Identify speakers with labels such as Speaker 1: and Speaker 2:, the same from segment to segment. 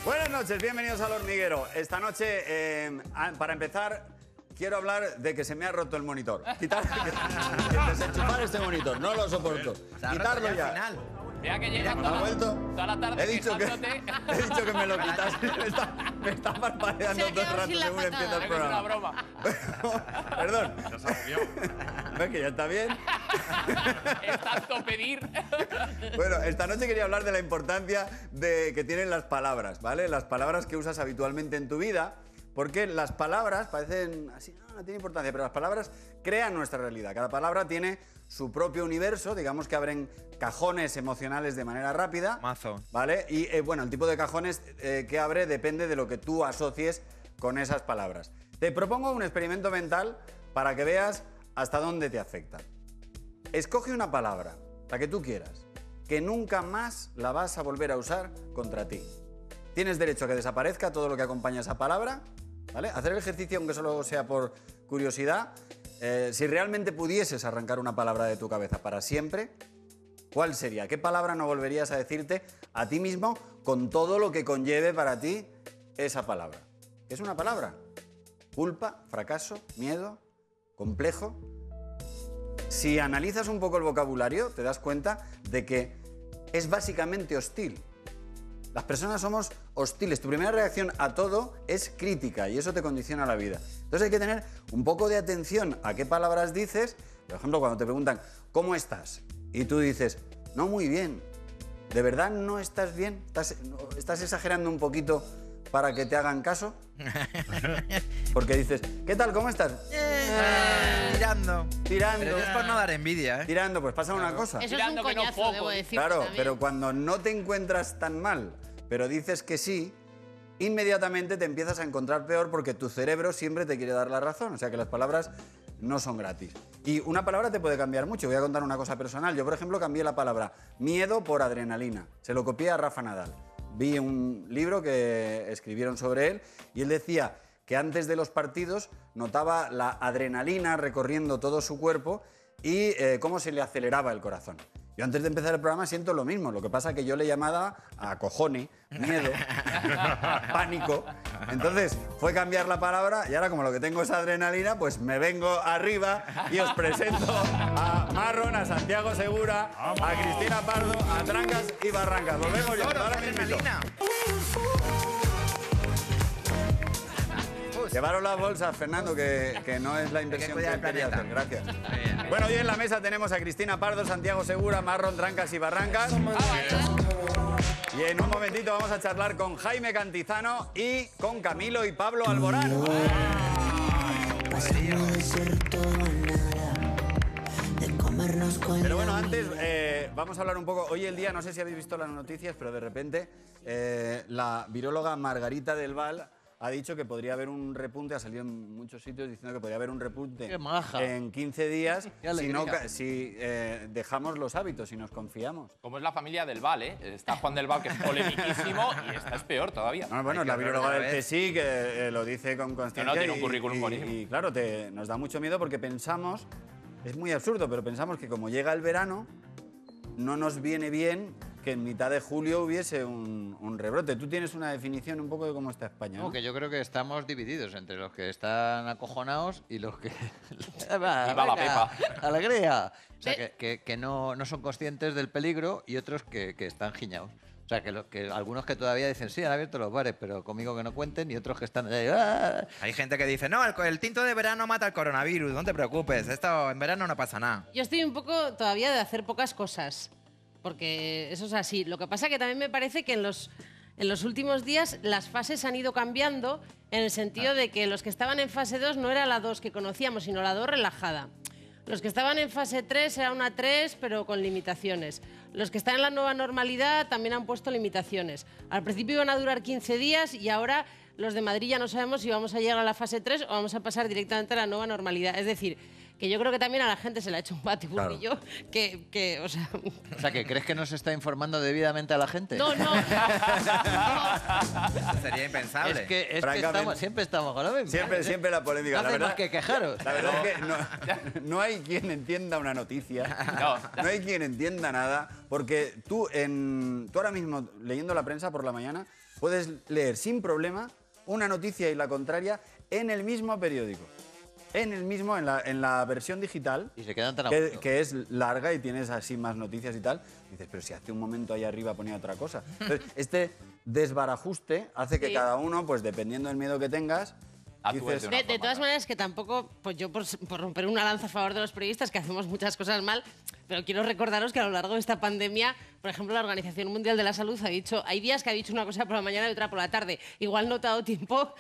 Speaker 1: Buenas noches, bienvenidos al Hormiguero. Esta noche, para empezar, quiero hablar de que se me ha roto el monitor. Desenchufar este monitor, no lo soporto. Quitarlo ya.
Speaker 2: Mira que llega
Speaker 1: ¿Ha vuelto?
Speaker 2: toda la tarde
Speaker 1: He dicho que me lo quitas. Me está parpadeando todo el rato según empieza el
Speaker 2: Es una
Speaker 1: programa.
Speaker 2: broma.
Speaker 1: Perdón. ¿Ves que ya está bien?
Speaker 2: Es tanto pedir.
Speaker 1: Bueno, esta noche quería hablar de la importancia que tienen las palabras, ¿vale? Las palabras que usas habitualmente en tu vida, porque las palabras parecen así, no tiene importancia, pero las palabras crean nuestra realidad. Cada palabra tiene su propio universo, digamos que abren cajones emocionales de manera rápida.
Speaker 3: Mazo.
Speaker 1: ¿Vale? Y bueno, el tipo de cajones que abre depende de lo que tú asocies con esas palabras. Te propongo un experimento mental para que veas hasta dónde te afecta. Escoge una palabra, la que tú quieras, que nunca más la vas a volver a usar contra ti. Tienes derecho a que desaparezca todo lo que acompaña a esa palabra, ¿vale? Hacer el ejercicio, aunque solo sea por curiosidad. Si realmente pudieses arrancar una palabra de tu cabeza para siempre, ¿cuál sería? ¿Qué palabra no volverías a decirte a ti mismo con todo lo que conlleve para ti esa palabra? ¿Qué es una palabra? Culpa, fracaso, miedo, complejo. Si analizas un poco el vocabulario, te das cuenta de que es básicamente hostil. Las personas somos hostiles. Tu primera reacción a todo es crítica y eso te condiciona la vida. Entonces hay que tener un poco de atención a qué palabras dices. Por ejemplo, cuando te preguntan, ¿cómo estás? Y tú dices, no, muy bien. ¿De verdad no estás bien? ¿Estás exagerando un poquito para que te hagan caso? Porque dices, ¿qué tal? ¿Cómo estás?
Speaker 3: Tirando.
Speaker 1: Tirando.
Speaker 3: Pero es por no dar envidia, ¿eh?
Speaker 1: Tirando, pues pasa una cosa.
Speaker 4: Eso es un
Speaker 2: Tirando que no
Speaker 4: coñazo,
Speaker 2: poco.
Speaker 4: debo decir.
Speaker 1: Claro, pero cuando no te encuentras tan mal, pero dices que sí, inmediatamente te empiezas a encontrar peor porque tu cerebro siempre te quiere dar la razón. O sea que las palabras no son gratis. Y una palabra te puede cambiar mucho. Voy a contar una cosa personal. Yo, por ejemplo, cambié la palabra miedo por adrenalina. Se lo copié a Rafa Nadal. Vi un libro que escribieron sobre él y él decía que antes de los partidos notaba la adrenalina recorriendo todo su cuerpo y cómo se le aceleraba el corazón. Yo antes de empezar el programa siento lo mismo, lo que pasa es que yo le llamaba a cojone, miedo, pánico. Entonces fue cambiar la palabra y ahora como lo que tengo es adrenalina, pues me vengo arriba y os presento a Marron, a Santiago Segura, a Cristina Pardo, a Trancas y Barrancas. Volvemos ya, ahora mismo. Llevaros las bolsas, Fernando, que no es la inversión que quería hacer. Gracias. Bueno, hoy en la mesa tenemos a Cristina Pardo, Santiago Segura, Marron, Trancas y Barrancas. Y en un momentito vamos a charlar con Jaime Cantizano y con Camilo y Pablo Alborán. Pero bueno, antes vamos a hablar un poco. Hoy el día, no sé si habéis visto las noticias, pero de repente la viróloga Margarita del Val ha dicho que podría haber un repunte, ha salido en muchos sitios diciendo que podría haber un repunte en 15 días si dejamos los hábitos y nos confiamos.
Speaker 2: Como es la familia del Val, ¿eh? Está Juan del Val, que es polemiquísimo, y esta es peor todavía.
Speaker 1: No, bueno, la viróloga del CSIC que lo dice con constancia.
Speaker 2: Tiene un currículum buenísimo.
Speaker 1: Y claro, nos da mucho miedo porque pensamos, es muy absurdo, pero pensamos que como llega el verano, no nos viene bien que en mitad de julio hubiese un rebrote. Tú tienes una definición un poco de cómo está España, ¿no?
Speaker 5: No, que yo creo que estamos divididos entre los que están acojonados y los que...
Speaker 2: Va la pepa.
Speaker 5: ¡Alegría! O sea, que no son conscientes del peligro y otros que están giñados. O sea, que algunos que todavía dicen, sí, han abierto los bares, pero conmigo que no cuenten, y otros que están... ¡ah!
Speaker 3: Hay gente que dice, no, el tinto de verano mata el coronavirus, no te preocupes, esto en verano no pasa nada.
Speaker 4: Yo estoy un poco todavía de hacer pocas cosas, porque eso es así. Lo que pasa es que también me parece que en los últimos días las fases han ido cambiando en el sentido de que los que estaban en fase 2 no era la 2 que conocíamos, sino la 2 relajada. Los que estaban en fase 3 era una 3, pero con limitaciones. Los que están en la nueva normalidad también han puesto limitaciones. Al principio iban a durar 15 días y ahora los de Madrid ya no sabemos si vamos a llegar a la fase 3 o vamos a pasar directamente a la nueva normalidad. Es decir, que yo creo que también a la gente se le ha hecho un batiburrillo, claro.
Speaker 5: O sea, ¿que crees que no se está informando debidamente a la gente?
Speaker 4: No.
Speaker 3: Sería impensable.
Speaker 5: Es que siempre estamos con lo mismo.
Speaker 1: Siempre la polémica.
Speaker 5: No
Speaker 1: la
Speaker 5: hacéis
Speaker 1: verdad,
Speaker 5: más que quejaros.
Speaker 1: La verdad es que no hay quien entienda una noticia, no hay quien entienda nada, porque tú ahora mismo, leyendo la prensa por la mañana, puedes leer sin problema una noticia y la contraria en el mismo periódico. En la versión digital,
Speaker 5: Y se quedan tan aburridos.
Speaker 1: que es larga y tienes así más noticias y tal. Dices, pero si hace un momento ahí arriba ponía otra cosa. Entonces, este desbarajuste hace que
Speaker 4: Sí.
Speaker 1: cada uno, pues dependiendo del miedo que tengas,
Speaker 2: Actúes
Speaker 1: dices,
Speaker 2: de una
Speaker 4: De todas maneras, que tampoco, pues yo por romper una lanza a favor de los periodistas, que hacemos muchas cosas mal, pero quiero recordaros que a lo largo de esta pandemia, por ejemplo, la Organización Mundial de la Salud ha dicho, hay días que ha dicho una cosa por la mañana y otra por la tarde. Igual no te ha dado tiempo,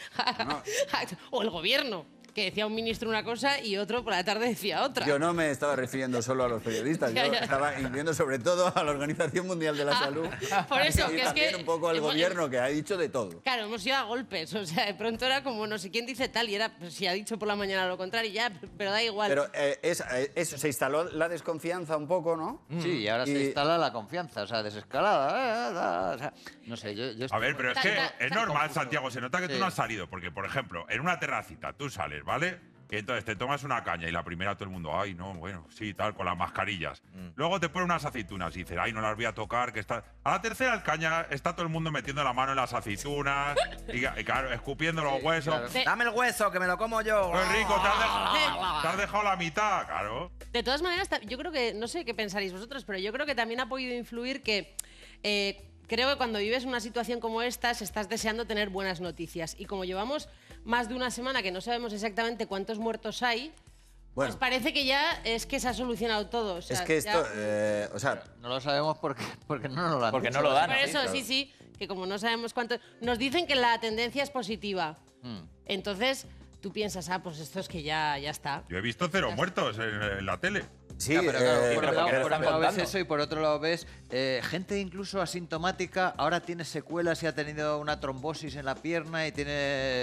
Speaker 4: o el gobierno, que decía un ministro una cosa y otro por la tarde decía otra.
Speaker 1: yo no me estaba refiriendo solo a los periodistas,
Speaker 4: Ya,
Speaker 1: yo
Speaker 4: ya.
Speaker 1: estaba incluyendo sobre todo a la Organización Mundial de la Salud
Speaker 4: por eso,
Speaker 1: y
Speaker 4: que es
Speaker 1: también
Speaker 4: que
Speaker 1: un poco al
Speaker 4: hemos-
Speaker 1: gobierno, que ha dicho de todo.
Speaker 4: Claro, hemos ido a golpes, o sea, de pronto era como no sé quién dice tal y era, pues, si ha dicho por la mañana lo contrario, ya, pero da igual.
Speaker 1: Pero eso, se instaló la desconfianza un poco, ¿no?
Speaker 5: Sí, y ahora se
Speaker 1: Y-
Speaker 5: instala la confianza, o sea, desescalada. O sea, no sé, yo
Speaker 6: A ver, pero es que es normal,
Speaker 5: Confuso.
Speaker 6: Santiago, se nota que tú
Speaker 5: Sí.
Speaker 6: no has salido, porque, por ejemplo, en una terracita tú sales, ¿vale? Y entonces te tomas una caña y la primera todo el mundo, ay, no, bueno, sí, tal, con las mascarillas. Luego te ponen unas aceitunas y dices, ay, no las voy a tocar, que está... A la tercera caña está todo el mundo metiendo la mano en las aceitunas y claro, escupiendo los huesos.
Speaker 5: claro.
Speaker 4: De-
Speaker 3: Dame el hueso, que me lo como yo.
Speaker 6: ¡Qué rico! Te has dejado la mitad, claro.
Speaker 4: De todas maneras, yo creo que, no sé qué pensaréis vosotros, pero yo creo que también ha podido influir que creo que cuando vives una situación como esta, estás deseando tener buenas noticias. Y como llevamos más de una semana que no sabemos exactamente cuántos muertos hay,
Speaker 1: Bueno.
Speaker 4: pues parece que ya es que se ha solucionado todo. O sea,
Speaker 1: Es que
Speaker 4: ya-
Speaker 1: esto, o sea,
Speaker 5: No lo sabemos porque no nos lo han
Speaker 2: Porque
Speaker 5: dicho.
Speaker 2: no lo dan.
Speaker 4: Por
Speaker 2: Sí,
Speaker 4: eso,
Speaker 2: claro.
Speaker 4: sí, que como no sabemos cuánto... Nos dicen que la tendencia es positiva. Entonces, tú piensas, pues esto es que ya está.
Speaker 6: Yo he visto 0 muertos en la tele.
Speaker 1: sí,
Speaker 5: Ya, pero claro, por
Speaker 2: pero
Speaker 5: un
Speaker 2: ¿por
Speaker 5: lado,
Speaker 2: qué lo
Speaker 5: por
Speaker 2: están
Speaker 5: un lado ves
Speaker 2: contando?
Speaker 5: eso y por otro lado ves gente incluso asintomática, ahora tiene secuelas y ha tenido una trombosis en la pierna y tiene...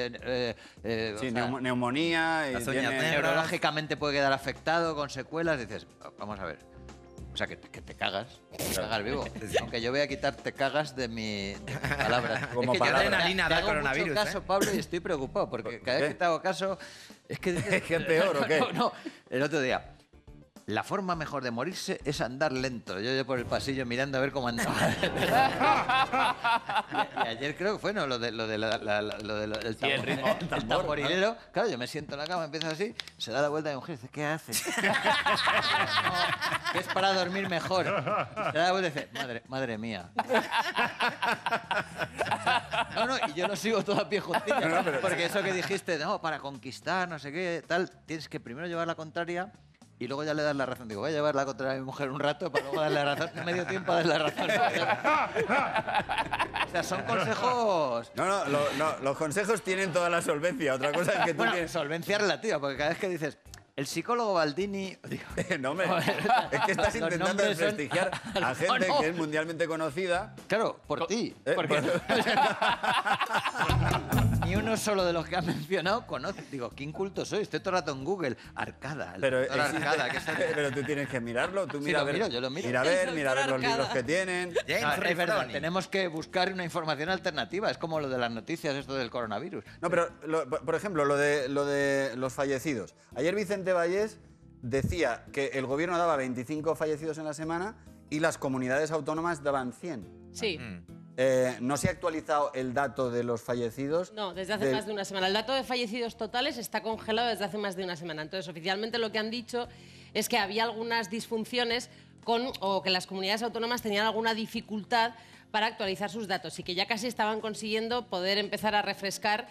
Speaker 5: o
Speaker 1: sí,
Speaker 5: sea,
Speaker 1: neumonía y
Speaker 3: Las uñas
Speaker 1: tiene-
Speaker 3: negras.
Speaker 5: neurológicamente puede quedar afectado con secuelas. Dices, vamos a ver. O sea, que te cagas vivo. Aunque yo voy a quitar te cagas de mi palabra.
Speaker 1: Como
Speaker 5: es que yo
Speaker 1: palabra.
Speaker 3: Adrenalina
Speaker 5: te
Speaker 3: da
Speaker 5: hago
Speaker 3: coronavirus,
Speaker 5: mucho caso,
Speaker 3: ¿eh?
Speaker 5: Pablo, y estoy preocupado porque cada vez que te hago caso es que dices...
Speaker 1: ¿Es que es peor o qué?
Speaker 5: No, el otro día. La forma mejor de morirse es andar lento. Yo por el pasillo mirando a ver cómo andaba. y ayer creo que fue, ¿no? Lo del
Speaker 2: Sí, el ritmo.
Speaker 5: el tamborilero. Claro, yo me siento en la cama, empiezo así, se da la vuelta a mi mujer y dice, ¿qué haces? Que es para dormir mejor. Se da la vuelta y dice, madre mía. No, y yo lo sigo todo a pie juntilla. Porque eso que dijiste, no, para conquistar, no sé qué, tal, tienes que primero llevar la contraria y luego ya le das la razón. Digo, voy a llevar la contraria a mi mujer un rato para luego darle la razón. No me dio tiempo a darle la razón. O sea, son consejos...
Speaker 1: No, los consejos tienen toda la solvencia. Otra cosa es que tú
Speaker 5: Bueno,
Speaker 1: tienes...
Speaker 5: solvencia relativa, porque cada vez que dices, el psicólogo Baldini... Digo,
Speaker 1: No, hombre, es que estás
Speaker 5: Los
Speaker 1: intentando
Speaker 5: nombres son-
Speaker 1: desprestigiar a gente
Speaker 5: No.
Speaker 1: que es mundialmente conocida.
Speaker 5: claro, por ti.
Speaker 2: Porque
Speaker 5: Ni uno solo de los que has mencionado conoce. Digo, qué inculto soy. Estoy todo el rato en Google. Arcada. El
Speaker 1: Pero,
Speaker 5: doctor
Speaker 1: existe-
Speaker 5: Arcada, que es el-
Speaker 1: pero tú tienes que mirarlo. Tú
Speaker 5: Sí,
Speaker 1: mira
Speaker 5: lo
Speaker 1: a ver,
Speaker 5: miro, yo lo miro.
Speaker 1: Mira a
Speaker 4: El
Speaker 1: ver, mira a ver
Speaker 4: doctor
Speaker 1: los libros
Speaker 4: Arcada.
Speaker 1: que tienen.
Speaker 3: James
Speaker 5: No, es verdad,
Speaker 3: Rifroni.
Speaker 5: tenemos que buscar una información alternativa. Es como lo de las noticias, esto del coronavirus.
Speaker 1: No, pero, por ejemplo, lo de los fallecidos. Ayer Vicente Vallés decía que el gobierno daba 25 fallecidos en la semana y las comunidades autónomas daban 100.
Speaker 4: Sí.
Speaker 1: No se ha actualizado el dato de los fallecidos.
Speaker 4: No, desde hace más de una semana. El dato de fallecidos totales está congelado desde hace más de una semana. Entonces, oficialmente lo que han dicho es que había algunas disfunciones o que las comunidades autónomas tenían alguna dificultad para actualizar sus datos y que ya casi estaban consiguiendo poder empezar a refrescar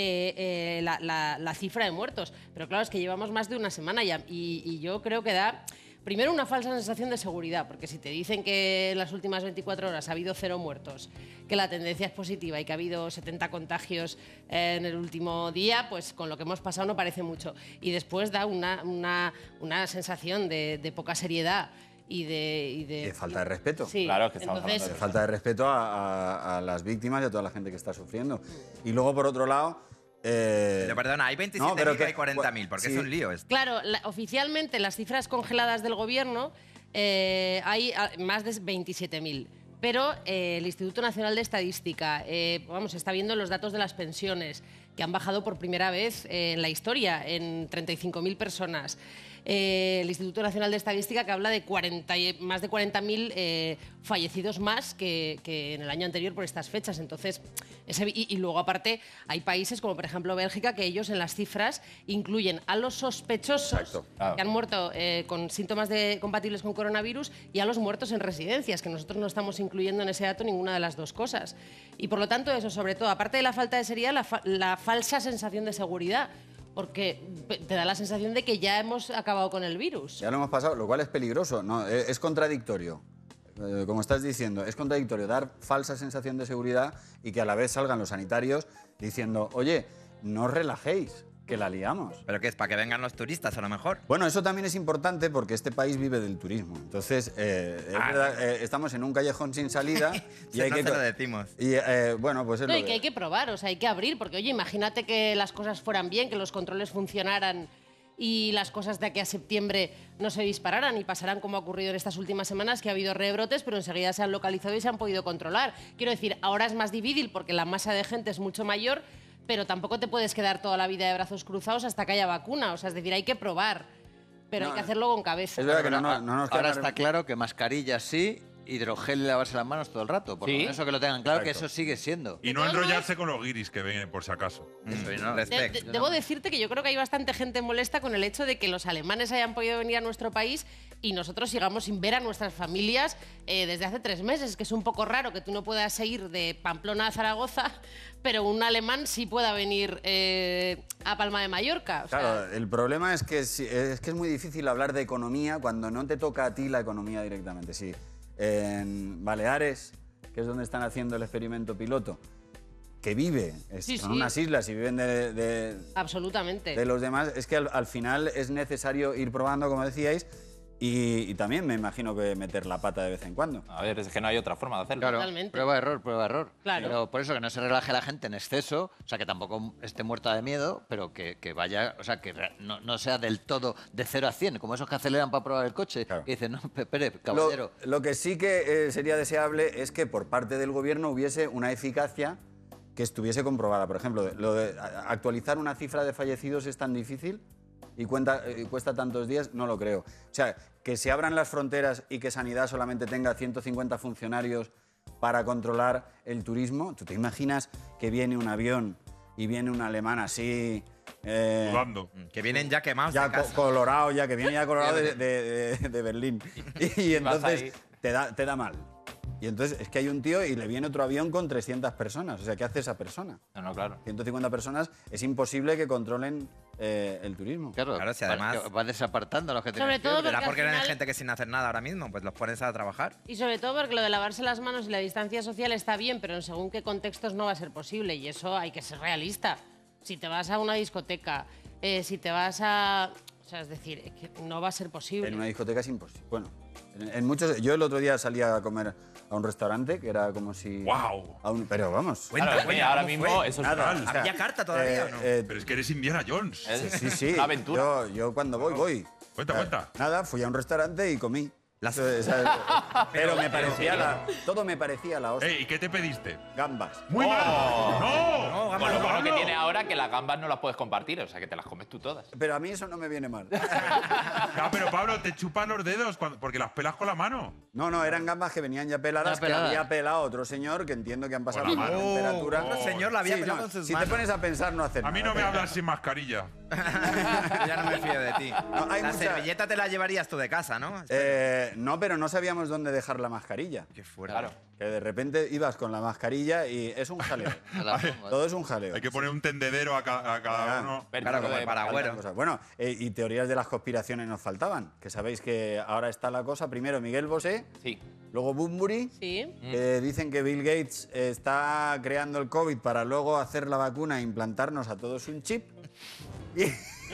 Speaker 4: la cifra de muertos. Pero claro, es que llevamos más de una semana ya y yo creo que da... Primero, una falsa sensación de seguridad, porque si te dicen que en las últimas 24 horas ha habido 0 muertos, que la tendencia es positiva y que ha habido 70 contagios en el último día, pues con lo que hemos pasado no parece mucho. Y después da una sensación de poca seriedad y de...
Speaker 1: De falta de respeto.
Speaker 4: Sí,
Speaker 2: Claro, que estamos
Speaker 4: entonces,
Speaker 2: hablando
Speaker 1: De falta de respeto a las víctimas y a toda la gente que está sufriendo. Y luego, por otro lado...
Speaker 3: Pero perdona, ¿hay 27.000
Speaker 1: no, pero
Speaker 3: o hay 40.000? Porque
Speaker 1: sí.
Speaker 3: es un lío esto.
Speaker 4: Claro, oficialmente las cifras congeladas del gobierno hay más de 27.000. Pero el Instituto Nacional de Estadística, está viendo los datos de las pensiones, que han bajado por primera vez en la historia, en 35.000 personas. el Instituto Nacional de Estadística, que habla de más de 40.000 fallecidos más que en el año anterior por estas fechas. Entonces, y luego aparte hay países como por ejemplo Bélgica, que ellos en las cifras incluyen a los sospechosos que han muerto con síntomas compatibles con coronavirus y a los muertos en residencias, que nosotros no estamos incluyendo en ese dato ninguna de las dos cosas. Y por lo tanto eso, sobre todo, aparte de la falta de seriedad, la falsa sensación de seguridad. Porque te da la sensación de que ya hemos acabado con el virus.
Speaker 1: Ya lo hemos pasado, lo cual es peligroso. No, es contradictorio. Como estás diciendo, es contradictorio dar falsa sensación de seguridad y que a la vez salgan los sanitarios diciendo, oye, no os relajéis, que la liamos.
Speaker 3: ¿Pero qué es? ¿Para que vengan los turistas a lo mejor?
Speaker 1: Bueno, eso también es importante porque este país vive del turismo. Entonces, es verdad, estamos en un callejón sin salida y hay
Speaker 3: no
Speaker 1: que...
Speaker 3: te lo decimos.
Speaker 1: Y, bueno, pues es
Speaker 4: No,
Speaker 1: lo
Speaker 4: y que hay que probar, o sea, hay que abrir, porque oye, imagínate que las cosas fueran bien, que los controles funcionaran y las cosas de aquí a septiembre no se dispararan y pasaran como ha ocurrido en estas últimas semanas, que ha habido rebrotes, pero enseguida se han localizado y se han podido controlar. Quiero decir, ahora es más difícil porque la masa de gente es mucho mayor, pero tampoco te puedes quedar toda la vida de brazos cruzados hasta que haya vacuna. O sea, es decir, hay que probar, pero hay que hacerlo con cabeza.
Speaker 1: Es verdad que no nos queda...
Speaker 5: Ahora está claro que mascarillas sí, hidrogel y lavarse las manos todo el rato. Por lo menos eso que lo tengan claro, que eso sigue siendo.
Speaker 6: Y no
Speaker 4: todos
Speaker 6: enrollarse con los guiris que ven, por si acaso.
Speaker 4: Debo decirte que yo creo que hay bastante gente molesta con el hecho de que los alemanes hayan podido venir a nuestro país y nosotros sigamos sin ver a nuestras familias desde hace 3 meses. Que es un poco raro que tú no puedas ir de Pamplona a Zaragoza, pero un alemán sí pueda venir a Palma de Mallorca. O sea,
Speaker 1: Claro, el problema es que es muy difícil hablar de economía cuando no te toca a ti la economía directamente. Sí, en Baleares, que es donde están haciendo el experimento piloto, que vive, son unas islas y viven
Speaker 4: absolutamente.
Speaker 1: de los demás, es que al final es necesario ir probando, como decíais, y también me imagino que meter la pata de vez en cuando.
Speaker 2: A ver, es que no hay otra forma de hacerlo.
Speaker 5: Claro,
Speaker 4: Totalmente.
Speaker 5: prueba, error.
Speaker 4: Claro.
Speaker 5: Pero por eso que no se relaje la gente en exceso, o sea, que tampoco esté muerta de miedo, pero que vaya, o sea, que no sea del todo de 0 a 100, como esos que aceleran para probar el coche,
Speaker 1: Claro.
Speaker 5: que dicen, no, espere, caballero.
Speaker 1: Lo que sí que sería deseable es que por parte del gobierno hubiese una eficacia que estuviese comprobada. Por ejemplo, lo de actualizar una cifra de fallecidos es tan difícil y cuesta tantos días, no lo creo. O sea, que se abran las fronteras y que Sanidad solamente tenga 150 funcionarios para controlar el turismo. ¿Tú te imaginas que viene un avión y viene un alemán así...
Speaker 6: Sudando.
Speaker 3: Que vienen ya quemados
Speaker 1: ya
Speaker 3: de casa.
Speaker 1: colorado, ya que viene ya colorado de Berlín. Y entonces te da mal. Y entonces es que hay un tío y le viene otro avión con 300 personas. O sea, ¿qué hace esa persona?
Speaker 2: No, claro.
Speaker 1: 150 personas, es imposible que controlen el turismo.
Speaker 5: Claro,
Speaker 3: si además...
Speaker 5: va desapartando a los que
Speaker 4: Sobre
Speaker 5: tienen
Speaker 4: todo
Speaker 5: fiebre.
Speaker 3: ¿Será porque
Speaker 4: al
Speaker 3: hay
Speaker 4: final-
Speaker 3: gente que sin hacer nada ahora mismo? Pues los pones a trabajar.
Speaker 4: Y sobre todo porque lo de lavarse las manos y la distancia social está bien, pero en según qué contextos no va a ser posible. Y eso hay que ser realista. Si te vas a una discoteca, si te vas a... O sea, es decir, es que no va a ser posible.
Speaker 1: En una discoteca es imposible. Bueno, en muchos... Yo el otro día salí a comer a un restaurante que era como si...
Speaker 6: ¡Guau!
Speaker 1: Pero vamos.
Speaker 3: Cuenta,
Speaker 2: Claro,
Speaker 3: cuenta,
Speaker 2: ahora
Speaker 3: ¿cómo
Speaker 2: mismo
Speaker 3: fue?
Speaker 2: eso es
Speaker 1: Nada,
Speaker 2: real.
Speaker 1: o sea,
Speaker 3: ¿Había carta todavía o no?
Speaker 6: Pero es que eres Indiana Jones.
Speaker 1: Sí.
Speaker 2: Una aventura.
Speaker 1: Yo cuando voy.
Speaker 6: Cuenta.
Speaker 1: Nada, fui a un restaurante y comí.
Speaker 3: Las-
Speaker 1: Pero me parecía todo me parecía la hostia.
Speaker 6: ¿Y qué te pediste?
Speaker 1: Gambas.
Speaker 6: ¡Muy mal! ¡No!
Speaker 3: gambas
Speaker 2: Bueno,
Speaker 3: no.
Speaker 2: con lo que tiene ahora que las gambas no las puedes compartir, o sea que te las comes tú todas.
Speaker 1: Pero a mí eso no me viene mal.
Speaker 6: Ah, pero Pablo, te chupan los dedos porque las pelas con la mano.
Speaker 1: No, eran gambas que venían ya peladas,
Speaker 5: Ya peladas.
Speaker 1: que había pelado otro señor que entiendo que han pasado
Speaker 6: Con la
Speaker 1: la
Speaker 6: mano.
Speaker 1: temperatura.
Speaker 3: Otro señor la había
Speaker 1: Sí,
Speaker 3: pelado
Speaker 1: no,
Speaker 3: con sus
Speaker 1: si
Speaker 3: manos.
Speaker 1: te pones a pensar, no haces
Speaker 6: A mí
Speaker 1: nada.
Speaker 6: no me hablas sin mascarilla.
Speaker 3: Ya no me fío de ti.
Speaker 1: No, hay
Speaker 3: la
Speaker 1: mucha-
Speaker 3: servilleta te la llevarías tú de casa, ¿no?
Speaker 1: No, pero no sabíamos dónde dejar la mascarilla.
Speaker 3: Qué fuerte.
Speaker 2: Claro.
Speaker 1: Que de repente ibas con la mascarilla y es un jaleo.
Speaker 5: Se la pongo.
Speaker 1: Todo es un jaleo.
Speaker 6: Hay que poner un tendedero a cada
Speaker 1: Ah.
Speaker 6: uno.
Speaker 3: Claro, como el paragüero.
Speaker 1: Cosas. Bueno, y teorías de las conspiraciones nos faltaban. Que sabéis que ahora está la cosa. Primero Miguel Bosé,
Speaker 2: Sí.
Speaker 1: luego Bunbury.
Speaker 4: Sí.
Speaker 1: Dicen que Bill Gates está creando el COVID para luego hacer la vacuna e implantarnos a todos un chip. Y,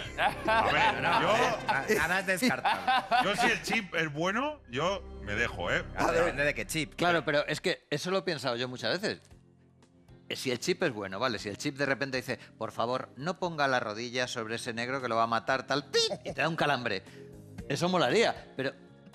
Speaker 6: A ver,
Speaker 3: Nada es descartable.
Speaker 6: yo si el chip es bueno, yo me dejo, ¿eh?
Speaker 3: Depende de qué chip.
Speaker 5: Claro, pero es que eso lo he pensado yo muchas veces. Si el chip es bueno, ¿vale? Si el chip de repente dice, por favor, no ponga la rodilla sobre ese negro que lo va a matar, tal, ¡pip! Y te da un calambre. Eso molaría, pero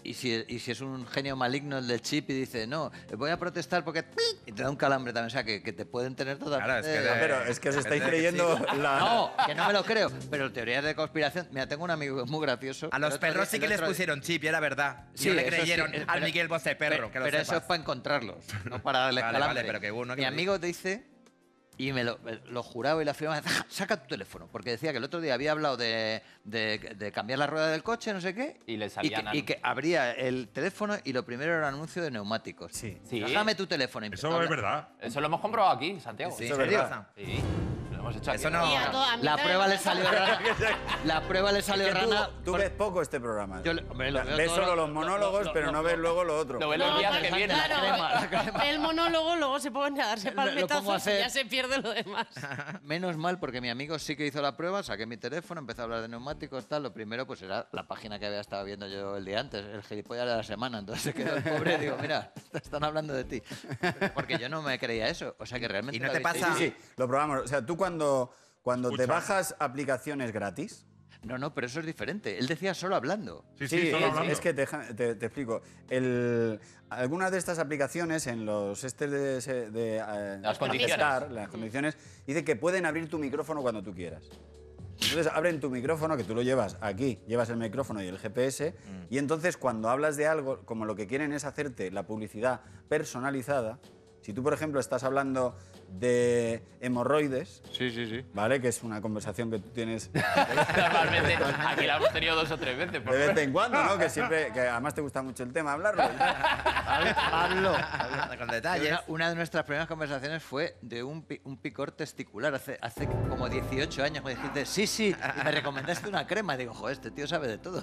Speaker 5: Y si es un genio maligno el del chip y dice, no, voy a protestar porque... Y te da un calambre también. O sea, que te pueden tener totalmente...
Speaker 3: Claro, es que
Speaker 1: Pero es que os estáis creyendo la...
Speaker 5: No, que no me lo creo. Pero teorías de conspiración... Mira, tengo un amigo muy gracioso.
Speaker 3: A los perros sí que les pusieron chip y era verdad. Sí, no le
Speaker 5: eso
Speaker 3: creyeron
Speaker 5: sí,
Speaker 3: al Miguel Bosé perro, que lo
Speaker 5: pero eso
Speaker 3: sepas.
Speaker 5: es para encontrarlos, no para darles
Speaker 3: Vale,
Speaker 5: calambre.
Speaker 3: vale, pero que uno que
Speaker 5: Mi
Speaker 3: lo
Speaker 5: amigo dice, y me lo juraba y lo afirmaba, saca tu teléfono, porque decía que el otro día había hablado de cambiar la rueda del coche, no sé qué,
Speaker 2: Y le salían
Speaker 5: y que abría el teléfono y lo primero era un anuncio de neumáticos.
Speaker 1: Sí.
Speaker 2: Sí.
Speaker 5: Dame tu teléfono. y empezó a
Speaker 6: Eso es
Speaker 5: hablar.
Speaker 6: verdad.
Speaker 2: Eso lo hemos comprobado aquí, Santiago.
Speaker 3: Sí,
Speaker 1: Eso es
Speaker 3: ¿qué
Speaker 1: verdad.
Speaker 3: pasa?
Speaker 2: Sí, lo hemos hecho aquí.
Speaker 3: Eso no-
Speaker 4: Y a mí
Speaker 5: La
Speaker 4: también
Speaker 5: prueba
Speaker 4: me
Speaker 5: le
Speaker 4: pasa.
Speaker 5: salió rana. La prueba le salió
Speaker 1: Que
Speaker 5: rana.
Speaker 1: tú ves poco este programa.
Speaker 5: Yo hombre, lo veo
Speaker 1: ves
Speaker 5: todo
Speaker 1: solo
Speaker 5: lo-
Speaker 1: los monólogos, pero no ves luego lo otro.
Speaker 2: Lo ves los días que
Speaker 4: pues,
Speaker 2: vienen.
Speaker 4: claro, el monólogo luego se pone a darse
Speaker 5: Lo pongo a
Speaker 4: palmetazos y
Speaker 5: hacer.
Speaker 4: ya se pierde lo demás.
Speaker 5: Menos mal, porque mi amigo sí que hizo la prueba, saqué mi teléfono, empecé a hablar de neumáticos, tal. Lo primero, pues era la página que había estado viendo yo el día antes, el gilipollas de la semana. Entonces se quedó el pobre y digo, mira, están hablando de ti. Porque yo no me creía eso. O sea que realmente.
Speaker 3: ¿Y no
Speaker 5: lo
Speaker 3: te
Speaker 5: habéis
Speaker 3: pasa?
Speaker 5: hecho.
Speaker 1: Sí, lo probamos. O sea, tú cuando te
Speaker 6: Escucha.
Speaker 1: bajas aplicaciones gratis...
Speaker 5: No, pero eso es diferente. Él decía solo hablando.
Speaker 6: Sí, solo hablando.
Speaker 1: es que te explico. Algunas de estas aplicaciones en los
Speaker 2: Las condiciones.
Speaker 1: las condiciones, dice que pueden abrir tu micrófono cuando tú quieras. Entonces abren tu micrófono, que tú lo llevas aquí, llevas el micrófono y el GPS, y entonces cuando hablas de algo, como lo que quieren es hacerte la publicidad personalizada, si tú, por ejemplo, estás hablando de hemorroides,
Speaker 5: Sí.
Speaker 1: ¿vale? Que es una conversación que tú tienes
Speaker 2: Normalmente, aquí la hemos tenido 2 o 3 veces. por
Speaker 1: de
Speaker 2: lo
Speaker 1: vez
Speaker 2: menos.
Speaker 1: en cuando, ¿no? Que siempre, que además te gusta mucho el tema, hablarlo.
Speaker 5: Hablo.
Speaker 3: Con detalles.
Speaker 5: Una de nuestras primeras conversaciones fue de un picor testicular hace como 18 años. Me dijiste, sí, y me recomendaste una crema. Y digo, joder, este tío sabe de todo.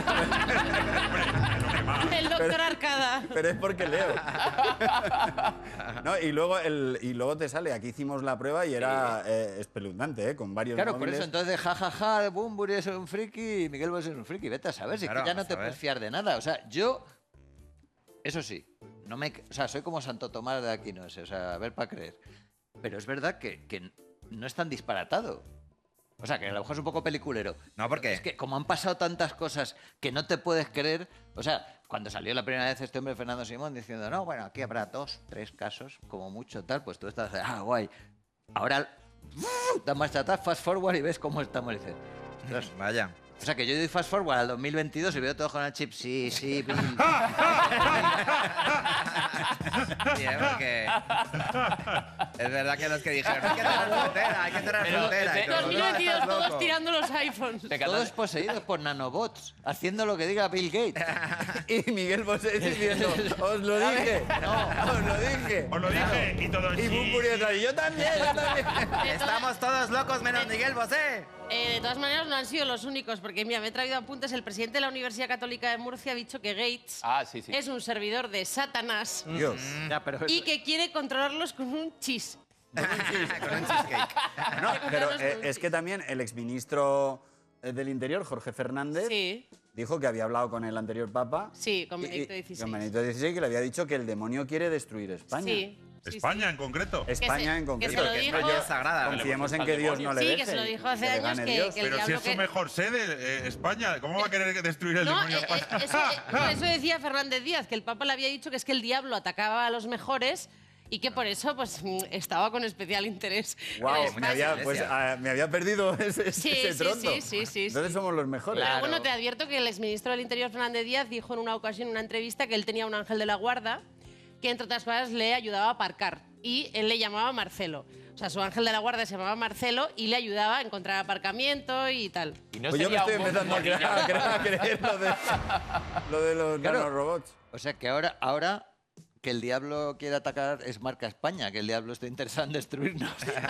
Speaker 4: El doctor Arcada.
Speaker 1: Pero es porque leo. No, y luego te sale, aquí hicimos la prueba y era espeluznante, ¿eh? Con varios
Speaker 5: Claro, por
Speaker 1: móviles.
Speaker 5: eso entonces, jajaja, Bumburi es un friki y Miguel Bosé es un friki. Vete a saber, si es
Speaker 3: Claro,
Speaker 5: que ya no
Speaker 3: a
Speaker 5: te
Speaker 3: saber.
Speaker 5: puedes fiar de nada. O sea, yo, eso sí, soy como Santo Tomás de Aquino, o sea, a ver para creer. Pero es verdad que no es tan disparatado. O sea, que a lo mejor es un poco peliculero.
Speaker 3: No, ¿por qué?
Speaker 5: Es que como han pasado tantas cosas que no te puedes creer, o sea, cuando salió la primera vez este hombre, Fernando Simón, diciendo, no, bueno, aquí habrá 2, 3 casos, como mucho tal, pues tú estás, guay. Ahora, da marcha atrás, fast forward y ves cómo estamos. Y dices, ostras.
Speaker 3: Vaya.
Speaker 5: O sea, que yo doy fast forward al 2022 y veo todo con el chip, sí, Bill.
Speaker 3: Bien, porque es verdad que los que dijeron hay que cerrar frontera, hay que cerrar
Speaker 2: Pero
Speaker 3: frontera.
Speaker 2: desde
Speaker 3: y todo,
Speaker 4: 2022
Speaker 3: estás
Speaker 4: todos
Speaker 3: loco.
Speaker 4: tirando los iPhones.
Speaker 2: Te
Speaker 5: Todos poseídos por nanobots, haciendo lo que diga Bill Gates.
Speaker 1: Y Miguel Bosé diciendo, os lo dije, os lo dije.
Speaker 6: Os lo dije y todo
Speaker 1: Y
Speaker 6: sí.
Speaker 1: Bumburi detrás, y yo también.
Speaker 3: Estamos todos locos menos Miguel Bosé.
Speaker 4: De todas maneras, no han sido los únicos, porque mira, me he traído apuntes. El presidente de la Universidad Católica de Murcia ha dicho que Gates
Speaker 2: Sí.
Speaker 4: es un servidor de Satanás
Speaker 1: Dios.
Speaker 5: Ya, pero
Speaker 4: y que quiere controlarlos con un chis.
Speaker 3: Con un cheesecake.
Speaker 1: No, pero
Speaker 4: Con un
Speaker 1: es que también el exministro del Interior, Jorge Fernández,
Speaker 4: Sí,
Speaker 1: dijo que había hablado con el anterior papa.
Speaker 4: sí, con
Speaker 1: y-
Speaker 4: Benedicto
Speaker 1: y-
Speaker 4: XVI.
Speaker 1: Con Benedicto XVI, que le había dicho que el demonio quiere destruir España.
Speaker 4: Sí, sí,
Speaker 6: España en concreto.
Speaker 1: España en
Speaker 4: que
Speaker 1: concreto.
Speaker 4: se lo
Speaker 1: que
Speaker 4: dijo-
Speaker 1: España
Speaker 3: es sagrada.
Speaker 1: Confiemos en que Dios no le
Speaker 4: Sí,
Speaker 1: deje.
Speaker 4: que se lo dijo hace
Speaker 1: que le
Speaker 4: años
Speaker 1: gane
Speaker 4: que-
Speaker 1: Dios.
Speaker 4: que el
Speaker 6: Pero si
Speaker 4: diablo
Speaker 6: es su
Speaker 4: que-
Speaker 6: mejor sede, España, ¿cómo va a querer destruir el
Speaker 4: No,
Speaker 6: demonio España?
Speaker 4: eso decía Fernández Díaz, que el Papa le había dicho que es que el diablo atacaba a los mejores y que por eso pues estaba con especial interés. en
Speaker 1: Wow,
Speaker 4: España.
Speaker 1: me había perdido ese
Speaker 4: Sí,
Speaker 1: trozo.
Speaker 4: sí.
Speaker 1: Entonces somos los mejores.
Speaker 4: Pero bueno, te advierto que el exministro del Interior, Fernández Díaz, dijo en una ocasión en una entrevista que él tenía un ángel de la guarda que, entre otras cosas, le ayudaba a aparcar. Y él le llamaba Marcelo. O sea, su ángel de la guarda se llamaba Marcelo y le ayudaba a encontrar aparcamiento y tal.
Speaker 2: Y no
Speaker 1: Pues yo me
Speaker 2: sería
Speaker 1: estoy
Speaker 2: un
Speaker 1: empezando a creer lo de los
Speaker 5: Claro.
Speaker 1: nanorobots.
Speaker 5: O sea que ahora que el diablo quiere atacar es marca España, que el diablo está interesado en destruirnos.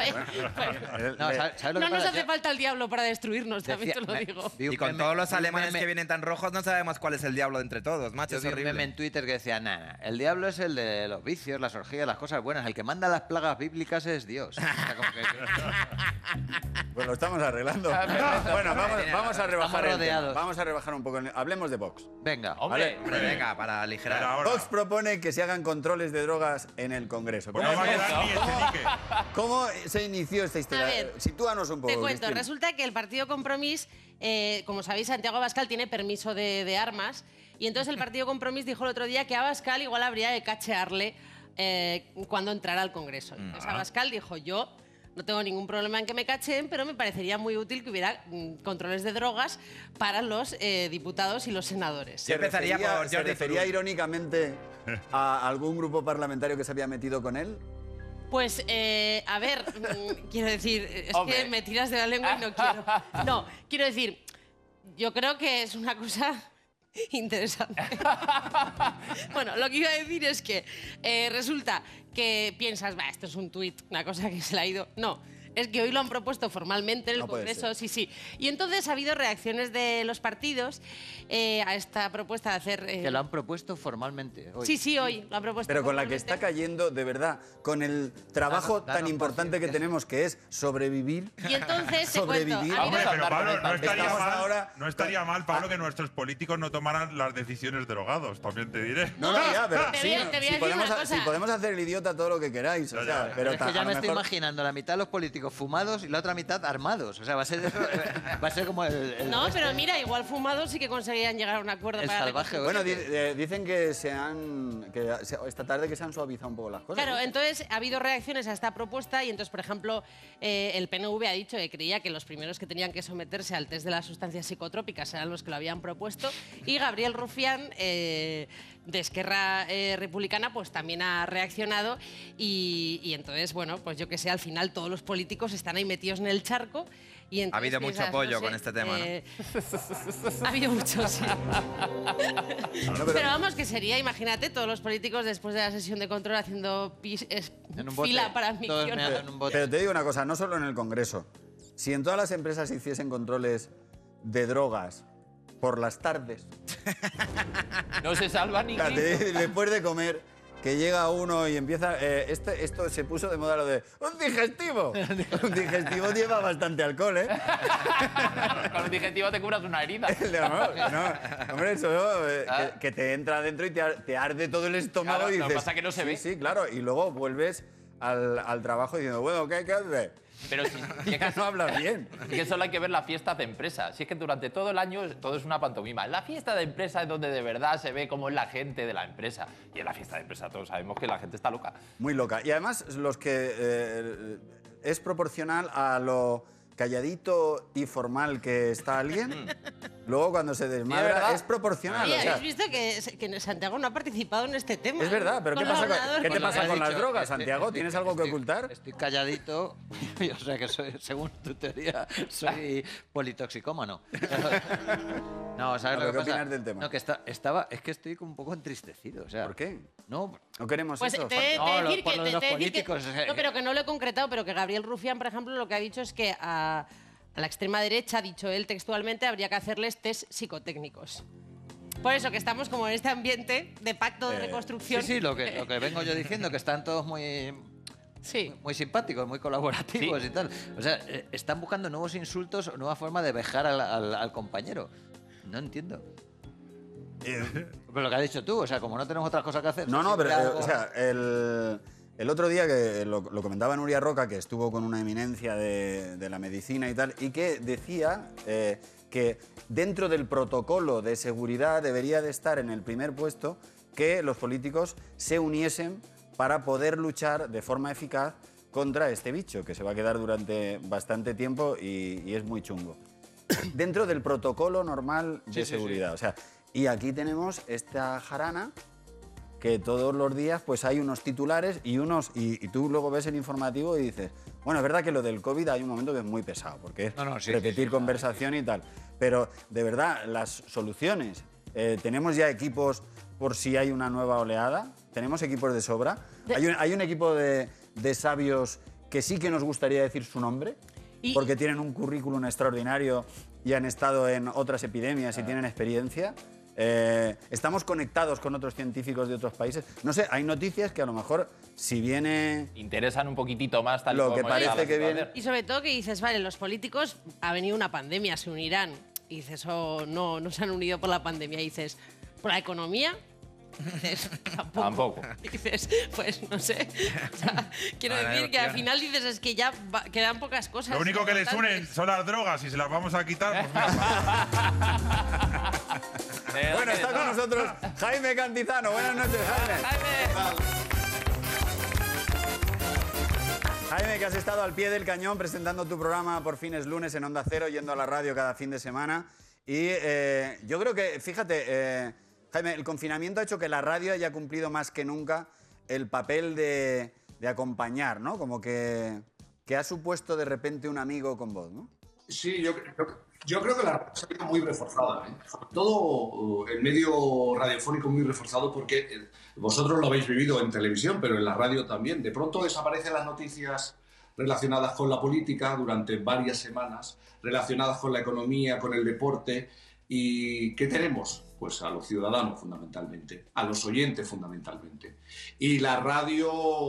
Speaker 5: No, ¿sabes lo
Speaker 4: No
Speaker 5: que
Speaker 4: nos
Speaker 5: pasa?
Speaker 4: hace falta el diablo para destruirnos, también
Speaker 5: Decía-
Speaker 4: te lo
Speaker 5: me-
Speaker 4: digo.
Speaker 5: vi un
Speaker 3: Y con
Speaker 5: meme-
Speaker 3: todos los
Speaker 5: vi un
Speaker 3: alemanes
Speaker 5: meme-
Speaker 3: que vienen tan rojos no sabemos cuál es el diablo de entre todos, macho.
Speaker 5: Yo
Speaker 3: Es
Speaker 5: vi un meme
Speaker 3: horrible.
Speaker 5: en Twitter que decía, nah, el diablo es el de los vicios, las orgías, las cosas buenas. El que manda las plagas bíblicas es Dios. O sea, como que-
Speaker 1: Pues lo estamos arreglando. Bueno, vamos a rebajar el tema.
Speaker 5: rodeados.
Speaker 1: Vamos a rebajar un poco. Hablemos de Vox.
Speaker 5: Venga.
Speaker 2: Hombre,
Speaker 3: Hombre, venga, para
Speaker 6: Pero
Speaker 3: aligerar.
Speaker 6: ahora,
Speaker 1: Vox propone que se hagan controles de drogas en el Congreso.
Speaker 6: pues no va a quedar ni echenique.
Speaker 1: ¿Cómo se inició esta historia?
Speaker 4: A ver,
Speaker 1: Sitúanos un poco.
Speaker 4: Te cuento,
Speaker 1: Cristina.
Speaker 4: resulta que el Partido Compromís, como sabéis, Santiago Abascal tiene permiso de armas Y entonces el Partido Compromís dijo el otro día que a Abascal igual habría de cachearle cuando entrara al Congreso. Entonces Abascal dijo, yo no tengo ningún problema en que me cacheen, pero me parecería muy útil que hubiera controles de drogas para los diputados y los senadores.
Speaker 3: Yo empezaría por
Speaker 1: ¿Se
Speaker 3: Jordi
Speaker 1: refería
Speaker 3: Turull.
Speaker 1: irónicamente a algún grupo parlamentario que se había metido con él?
Speaker 4: Pues, a ver, quiero decir, es
Speaker 2: Hombre.
Speaker 4: que me tiras de la lengua y no quiero. No, quiero decir, yo creo que es una cosa interesante. Bueno, lo que iba a decir es que resulta que piensas, va, esto es un tuit, una cosa que se le ha ido. No, es que hoy lo han propuesto formalmente en el
Speaker 1: No puede
Speaker 4: Congreso,
Speaker 1: ser.
Speaker 4: sí. Y entonces ha habido reacciones de los partidos a esta propuesta de hacer...
Speaker 5: Que lo han propuesto formalmente hoy.
Speaker 4: Sí, hoy lo han propuesto
Speaker 1: Pero con la que
Speaker 4: formalmente.
Speaker 1: está cayendo, de verdad, con el trabajo
Speaker 5: Danos
Speaker 1: tan importante que
Speaker 5: paciencia.
Speaker 1: tenemos, que es sobrevivir.
Speaker 4: Y entonces te cuento,
Speaker 1: Sobrevivir.
Speaker 4: ha habido-
Speaker 6: Hombre, pero Pablo, no estaría
Speaker 1: Estamos
Speaker 6: mal,
Speaker 1: ahora-
Speaker 6: no estaría mal, Pablo, que nuestros políticos no tomaran las decisiones drogados, también te diré.
Speaker 1: No, ya, pero
Speaker 4: Te
Speaker 1: sí,
Speaker 4: voy a-
Speaker 1: no,
Speaker 4: te voy a
Speaker 1: si,
Speaker 4: decir
Speaker 1: podemos,
Speaker 4: una cosa.
Speaker 1: si podemos hacer el idiota todo lo que queráis. O sea, pero
Speaker 5: Es que
Speaker 1: a
Speaker 5: ya
Speaker 1: lo
Speaker 5: me estoy
Speaker 1: mejor-
Speaker 5: imaginando la mitad de los políticos fumados y la otra mitad armados. O sea, va a ser, eso, va a ser como el
Speaker 4: No,
Speaker 5: oeste.
Speaker 4: pero mira, igual fumados sí que conseguían llegar a un acuerdo
Speaker 5: El
Speaker 4: para la
Speaker 5: salvaje
Speaker 4: reconstrucción.
Speaker 1: Bueno, dicen que esta tarde que se han suavizado un poco las cosas.
Speaker 4: Claro,
Speaker 1: ¿no?
Speaker 4: entonces ha habido reacciones a esta propuesta y entonces, por ejemplo, el PNV ha dicho que creía que los primeros que tenían que someterse al test de las sustancias psicotrópicas eran los que lo habían propuesto y Gabriel Rufián, de Esquerra Republicana, pues también ha reaccionado y entonces, bueno, pues yo que sé, al final todos los políticos están ahí metidos en el charco. Y entonces
Speaker 3: Ha habido mucho
Speaker 4: piensas,
Speaker 3: apoyo
Speaker 4: no sé,
Speaker 3: con este tema,
Speaker 4: Ha habido mucho, sí.
Speaker 1: No,
Speaker 4: Pero vamos, que sería, imagínate, todos los políticos después de la sesión de control haciendo
Speaker 5: En un bote,
Speaker 4: fila para
Speaker 5: todos
Speaker 4: admisión.
Speaker 5: meando en un bote.
Speaker 1: Pero te digo una cosa, no solo en el Congreso. Si en todas las empresas hiciesen controles de drogas por las tardes,
Speaker 2: No se salva ni Cristo.
Speaker 1: después de comer, que llega uno y empieza... esto se puso de moda lo de ¡un digestivo! Un digestivo lleva bastante alcohol, ¿eh?
Speaker 2: Con un digestivo te curas una herida.
Speaker 1: No, hombre, eso que te entra adentro y te arde todo el estómago
Speaker 2: Claro,
Speaker 1: y
Speaker 2: lo
Speaker 1: dices...
Speaker 2: que pasa es que no se
Speaker 1: sí,
Speaker 2: ve.
Speaker 1: Sí, claro, y luego vuelves al trabajo diciendo, bueno, ¿qué haces?
Speaker 2: Pero si es que,
Speaker 1: No hablas bien.
Speaker 2: es que solo hay que ver la fiesta de empresa. Si es que durante todo el año todo es una pantomima. La fiesta de empresa es donde de verdad se ve cómo es la gente de la empresa. Y en la fiesta de empresa todos sabemos que la gente está loca.
Speaker 1: Muy loca. Y además, los que es proporcional a lo calladito y formal que está alguien, luego cuando se desmadra
Speaker 2: ¿verdad?
Speaker 1: es proporcional.
Speaker 4: Oye,
Speaker 1: o sea,
Speaker 4: ¿habéis visto que Santiago no ha participado en este tema?
Speaker 1: es verdad, pero
Speaker 4: Con
Speaker 1: ¿qué, pasa
Speaker 4: los ordenadores,
Speaker 1: ¿qué te
Speaker 4: con
Speaker 1: pasa
Speaker 5: Lo
Speaker 1: con
Speaker 5: que he
Speaker 1: las
Speaker 5: dicho,
Speaker 1: drogas, Santiago? ¿Tienes algo que ocultar?
Speaker 5: Estoy calladito, y, o sea que según tu teoría, soy politoxicómano. No, ¿sabes
Speaker 1: No,
Speaker 5: lo
Speaker 1: pero
Speaker 5: que
Speaker 1: ¿qué
Speaker 5: pasa?
Speaker 1: opinas del tema?
Speaker 5: No, que es que estoy como un poco entristecido. O sea,
Speaker 1: ¿Por qué?
Speaker 5: No,
Speaker 1: ¿No queremos
Speaker 4: Pues
Speaker 1: eso?
Speaker 4: te
Speaker 1: Santiago?
Speaker 5: No,
Speaker 4: he de decir
Speaker 5: por
Speaker 4: que...
Speaker 5: lo de los
Speaker 4: te he de decir que-
Speaker 5: políticos,
Speaker 4: no, pero que no lo he concretado, pero que Gabriel Rufián, por ejemplo, lo que ha dicho es que a la extrema derecha, ha dicho él textualmente, habría que hacerles test psicotécnicos. Por eso que estamos como en este ambiente de pacto de
Speaker 5: sí,
Speaker 4: reconstrucción.
Speaker 5: sí, lo que vengo yo diciendo, que están todos muy simpáticos, muy colaborativos
Speaker 2: Sí.
Speaker 5: y tal. O sea, están buscando nuevos insultos o nueva forma de vejar al compañero. No entiendo. Pero lo que has dicho tú, o sea, como no tenemos otra cosa que hacer.
Speaker 1: No, no, pero,
Speaker 5: siempre algo-
Speaker 1: o sea, el otro día que lo comentaba Nuria Roca, que estuvo con una eminencia de la medicina y tal, y que decía que dentro del protocolo de seguridad debería de estar en el primer puesto que los políticos se uniesen para poder luchar de forma eficaz contra este bicho, que se va a quedar durante bastante tiempo y es muy chungo. Dentro del protocolo normal de seguridad, o sea, y aquí tenemos esta jarana que todos los días pues hay unos titulares y tú luego ves el informativo y dices, bueno, es verdad que lo del COVID hay un momento que es muy pesado, porque es
Speaker 5: No, sí,
Speaker 1: repetir
Speaker 5: sí,
Speaker 1: conversación y tal, pero de verdad, las soluciones, tenemos ya equipos por si hay una nueva oleada, tenemos equipos de sobra, hay un equipo de sabios que sí que nos gustaría decir su nombre, porque tienen un currículum extraordinario y han estado en otras epidemias y tienen experiencia. Estamos conectados con otros científicos de otros países. No sé, hay noticias que a lo mejor, si viene
Speaker 2: Interesan un poquitito más tal y
Speaker 1: lo
Speaker 2: como
Speaker 1: que
Speaker 2: llega la
Speaker 1: parece que viene...
Speaker 2: situación.
Speaker 4: Y sobre todo que dices, vale, los políticos, ha venido una pandemia, se unirán. Y dices, oh, no se han unido por la pandemia. Y dices, ¿por la economía? Dices, tampoco. Y dices, pues no sé. O sea, quiero
Speaker 3: Vale,
Speaker 4: decir que al
Speaker 3: opciones.
Speaker 4: final dices, es que ya quedan pocas cosas.
Speaker 6: Lo único que les
Speaker 4: importantes.
Speaker 6: unen son las drogas y se las vamos a quitar, pues mira,
Speaker 2: verdad
Speaker 1: Bueno,
Speaker 2: que
Speaker 1: está
Speaker 2: de
Speaker 1: con
Speaker 2: todo.
Speaker 1: nosotros Jaime Cantizano. Buenas noches, Jaime. Jaime, que has estado al pie del cañón presentando tu programa Por Fines Lunes en Onda Cero, yendo a la radio cada fin de semana. Y yo creo que, fíjate, Jaime, el confinamiento ha hecho que la radio haya cumplido más que nunca el papel de acompañar, ¿no? Como que ha supuesto de repente un amigo con voz, ¿no?
Speaker 7: Sí, yo creo que la radio se ha ido muy reforzada, ¿eh? Sobre todo el medio radiofónico muy reforzado, porque vosotros lo habéis vivido en televisión, pero en la radio también. De pronto desaparecen las noticias relacionadas con la política durante varias semanas, relacionadas con la economía, con el deporte. ¿Y qué tenemos? Pues a los ciudadanos fundamentalmente, a los oyentes fundamentalmente. Y la radio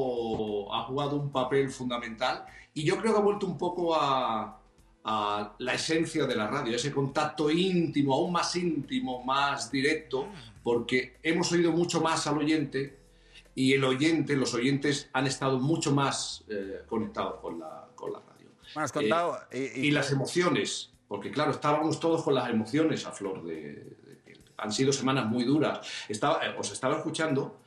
Speaker 7: ha jugado un papel fundamental y yo creo que ha vuelto un poco a la esencia de la radio, ese contacto íntimo, aún más íntimo, más directo, porque hemos oído mucho más al oyente y los oyentes han estado mucho más conectados con la radio.
Speaker 1: Bueno, has contado...
Speaker 7: Y las emociones, porque claro, estábamos todos con las emociones a flor de piel. Han sido semanas muy duras. Os estaba escuchando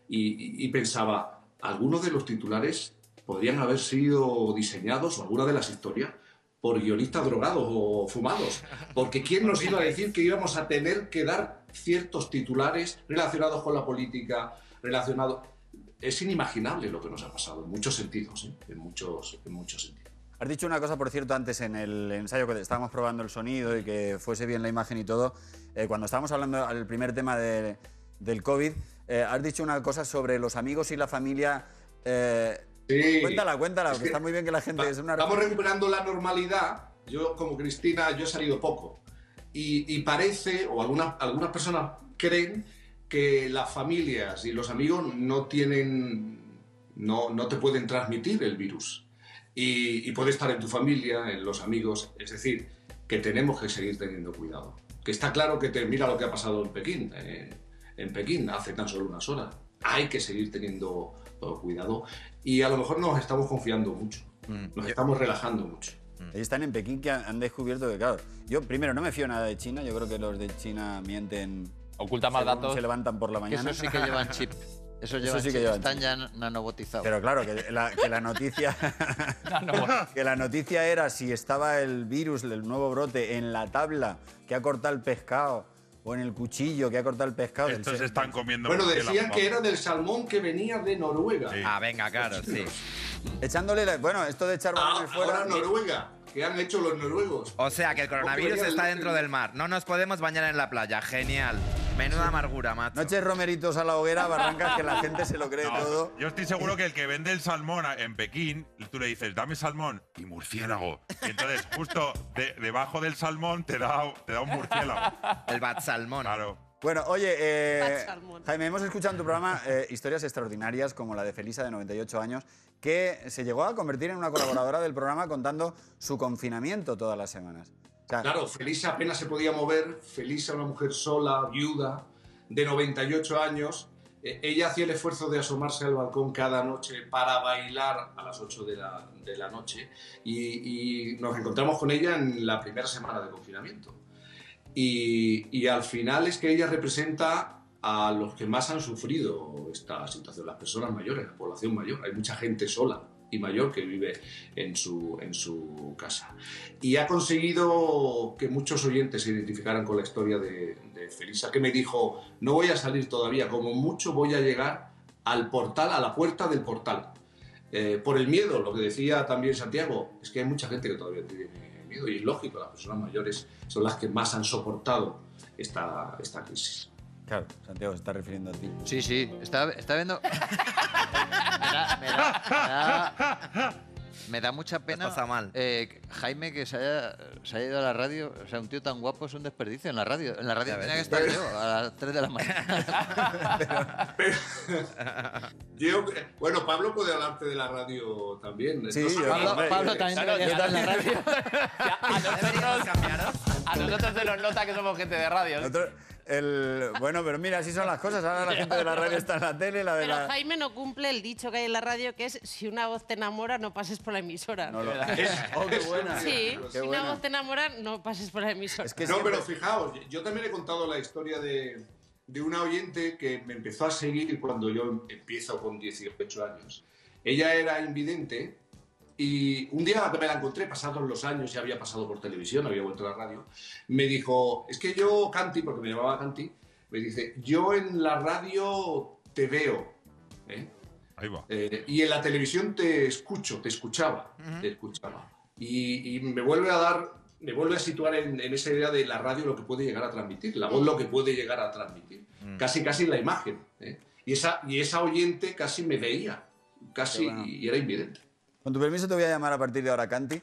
Speaker 7: y pensaba, algunos de los titulares podrían haber sido diseñados, o alguna de las historias, por guionistas drogados o fumados. Porque ¿quién nos iba a decir que íbamos a tener que dar ciertos titulares relacionados con la política, relacionados... Es inimaginable lo que nos ha pasado, en muchos sentidos, ¿eh? En muchos sentidos.
Speaker 1: Has dicho una cosa, por cierto, antes en el ensayo que estábamos probando el sonido y que fuese bien la imagen y todo. Cuando estábamos hablando del primer tema del COVID, has dicho una cosa sobre los amigos y la familia...
Speaker 7: Sí.
Speaker 1: Cuéntala, que está muy bien que la gente...
Speaker 7: Estamos recuperando la normalidad. Yo, como Cristina, yo he salido poco. Y parece, o algunas personas creen que las familias y los amigos no te pueden transmitir el virus. Y puede estar en tu familia, en los amigos. Es decir, que tenemos que seguir teniendo cuidado. Que está claro que mira lo que ha pasado en Pekín. En Pekín, hace tan solo unas horas. Hay que seguir teniendo cuidado. Y a lo mejor nos estamos confiando mucho. Nos estamos relajando mucho.
Speaker 1: Ellos están en Pekín, que han descubierto que, claro, yo primero no me fío nada de China. Yo creo que los de China mienten.
Speaker 2: Ocultan más
Speaker 1: según
Speaker 2: datos.
Speaker 1: Se levantan por la
Speaker 5: Que
Speaker 1: mañana.
Speaker 5: eso sí que llevan chip. Eso llevan
Speaker 1: sí que
Speaker 5: chip.
Speaker 1: llevan
Speaker 5: Están
Speaker 1: chip.
Speaker 5: ya nanobotizados.
Speaker 1: Pero claro, que la noticia... que la noticia era si estaba el virus, el nuevo brote, en la tabla que ha cortado el pescado o en el cuchillo que ha cortado el pescado.
Speaker 6: Estos se están comiendo...
Speaker 7: Bueno,
Speaker 6: murciélagos.
Speaker 7: decían que era del salmón que venía de Noruega.
Speaker 6: Sí.
Speaker 3: Ah, venga, claro, sí.
Speaker 1: Echándole... Bueno, esto de echar balones fuera...
Speaker 7: Ahora Noruega. ¿Qué han hecho los noruegos?
Speaker 3: O sea, que el coronavirus está dentro del mar. No nos podemos bañar en la playa. Genial. Menuda amargura, macho.
Speaker 1: No eches romeritos a la hoguera, Barrancas, que la gente se lo cree
Speaker 6: No,
Speaker 1: todo.
Speaker 6: yo estoy seguro que el que vende el salmón en Pekín, tú le dices, dame salmón y murciélago. Y entonces, justo debajo del salmón te da un murciélago.
Speaker 3: El bat salmón.
Speaker 6: Claro.
Speaker 1: Bueno, oye,
Speaker 4: Pat Salmón.
Speaker 1: Jaime, hemos escuchado en tu programa historias extraordinarias como la de Felisa, de 98 años, que se llegó a convertir en una colaboradora del programa contando su confinamiento todas las semanas. O sea,
Speaker 7: Claro, Felisa apenas se podía mover. Felisa, una mujer sola, viuda, de 98 años. Ella hacía el esfuerzo de asomarse al balcón cada noche para bailar a las 8 de la noche. Y nos encontramos con ella en la primera semana de confinamiento. Y al final es que ella representa a los que más han sufrido esta situación, las personas mayores, la población mayor. Hay mucha gente sola y mayor que vive en su casa. Y ha conseguido que muchos oyentes se identificaran con la historia de Felisa, que me dijo, no voy a salir todavía, como mucho voy a llegar al portal, a la puerta del portal. Por el miedo, lo que decía también Santiago, es que hay mucha gente que todavía tiene miedo y es lógico, las personas mayores son las que más han soportado esta crisis.
Speaker 1: claro, Santiago se está refiriendo a ti.
Speaker 5: Sí, sí. Está viendo... Me da mucha pena.
Speaker 3: pasa mal.
Speaker 5: Jaime, que se haya ido a la radio. O sea, un tío tan guapo es un desperdicio en la radio. En la radio
Speaker 3: Ya
Speaker 5: tenía que
Speaker 3: ves.
Speaker 5: estar yo a las 3 de la mañana.
Speaker 7: Bueno, Pablo puede hablarte de la radio también.
Speaker 1: Sí,
Speaker 7: Entonces,
Speaker 5: Pablo también debería estar en la radio.
Speaker 2: A nosotros se nos nota que somos gente de radio.
Speaker 1: Nosotros Bueno, pero mira, así son las cosas. Ahora la gente de la radio está en la tele, la de
Speaker 4: Pero
Speaker 1: la...
Speaker 4: Jaime no cumple el dicho que hay en la radio, que es si una voz te enamora, no pases por la emisora.
Speaker 1: No, oh, qué buena.
Speaker 4: Sí,
Speaker 1: Qué
Speaker 4: si una
Speaker 1: buena.
Speaker 4: voz te enamora, no pases por la emisora.
Speaker 1: Es que
Speaker 7: No,
Speaker 1: siempre-
Speaker 7: pero fijaos, yo también he contado la historia de una oyente que me empezó a seguir cuando yo empiezo con 18 años. Ella era invidente y un día que me la encontré, pasados los años, ya había pasado por televisión, había vuelto a la radio, me dijo, es que yo, Canti, porque me llamaba Canti, me dice, yo en la radio te veo, ¿eh?
Speaker 6: Ahí va.
Speaker 7: Y en la televisión te escucho, te escuchaba. Y me vuelve a situar en esa idea de la radio lo que puede llegar a transmitir, la voz lo que puede llegar a transmitir. Casi la imagen. ¿eh? Y esa oyente casi me veía, casi,
Speaker 1: bueno.
Speaker 7: y era invidente.
Speaker 1: Con tu permiso te voy a llamar a partir de ahora, Canti.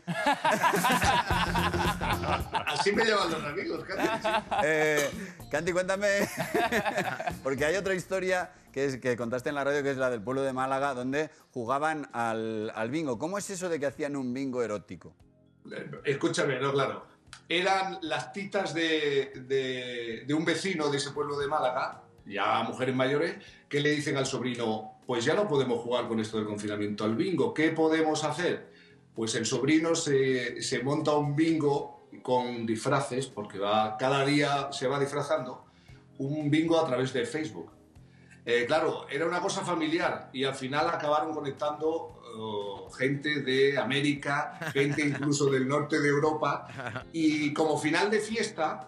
Speaker 7: Así me llaman los amigos, Canti.
Speaker 1: Canti, cuéntame, porque hay otra historia que contaste en la radio, que es la del pueblo de Málaga, donde jugaban al bingo. ¿Cómo es eso de que hacían un bingo erótico?
Speaker 7: Escúchame, no, claro. Eran las titas de un vecino de ese pueblo de Málaga, ya mujeres mayores, que le dicen al sobrino, pues ya no podemos jugar con esto del confinamiento al bingo, ¿qué podemos hacer? Pues el sobrino se monta un bingo con disfraces, porque cada día se va disfrazando, un bingo a través de Facebook. Claro, era una cosa familiar y al final acabaron conectando gente de América, gente incluso del norte de Europa, y como final de fiesta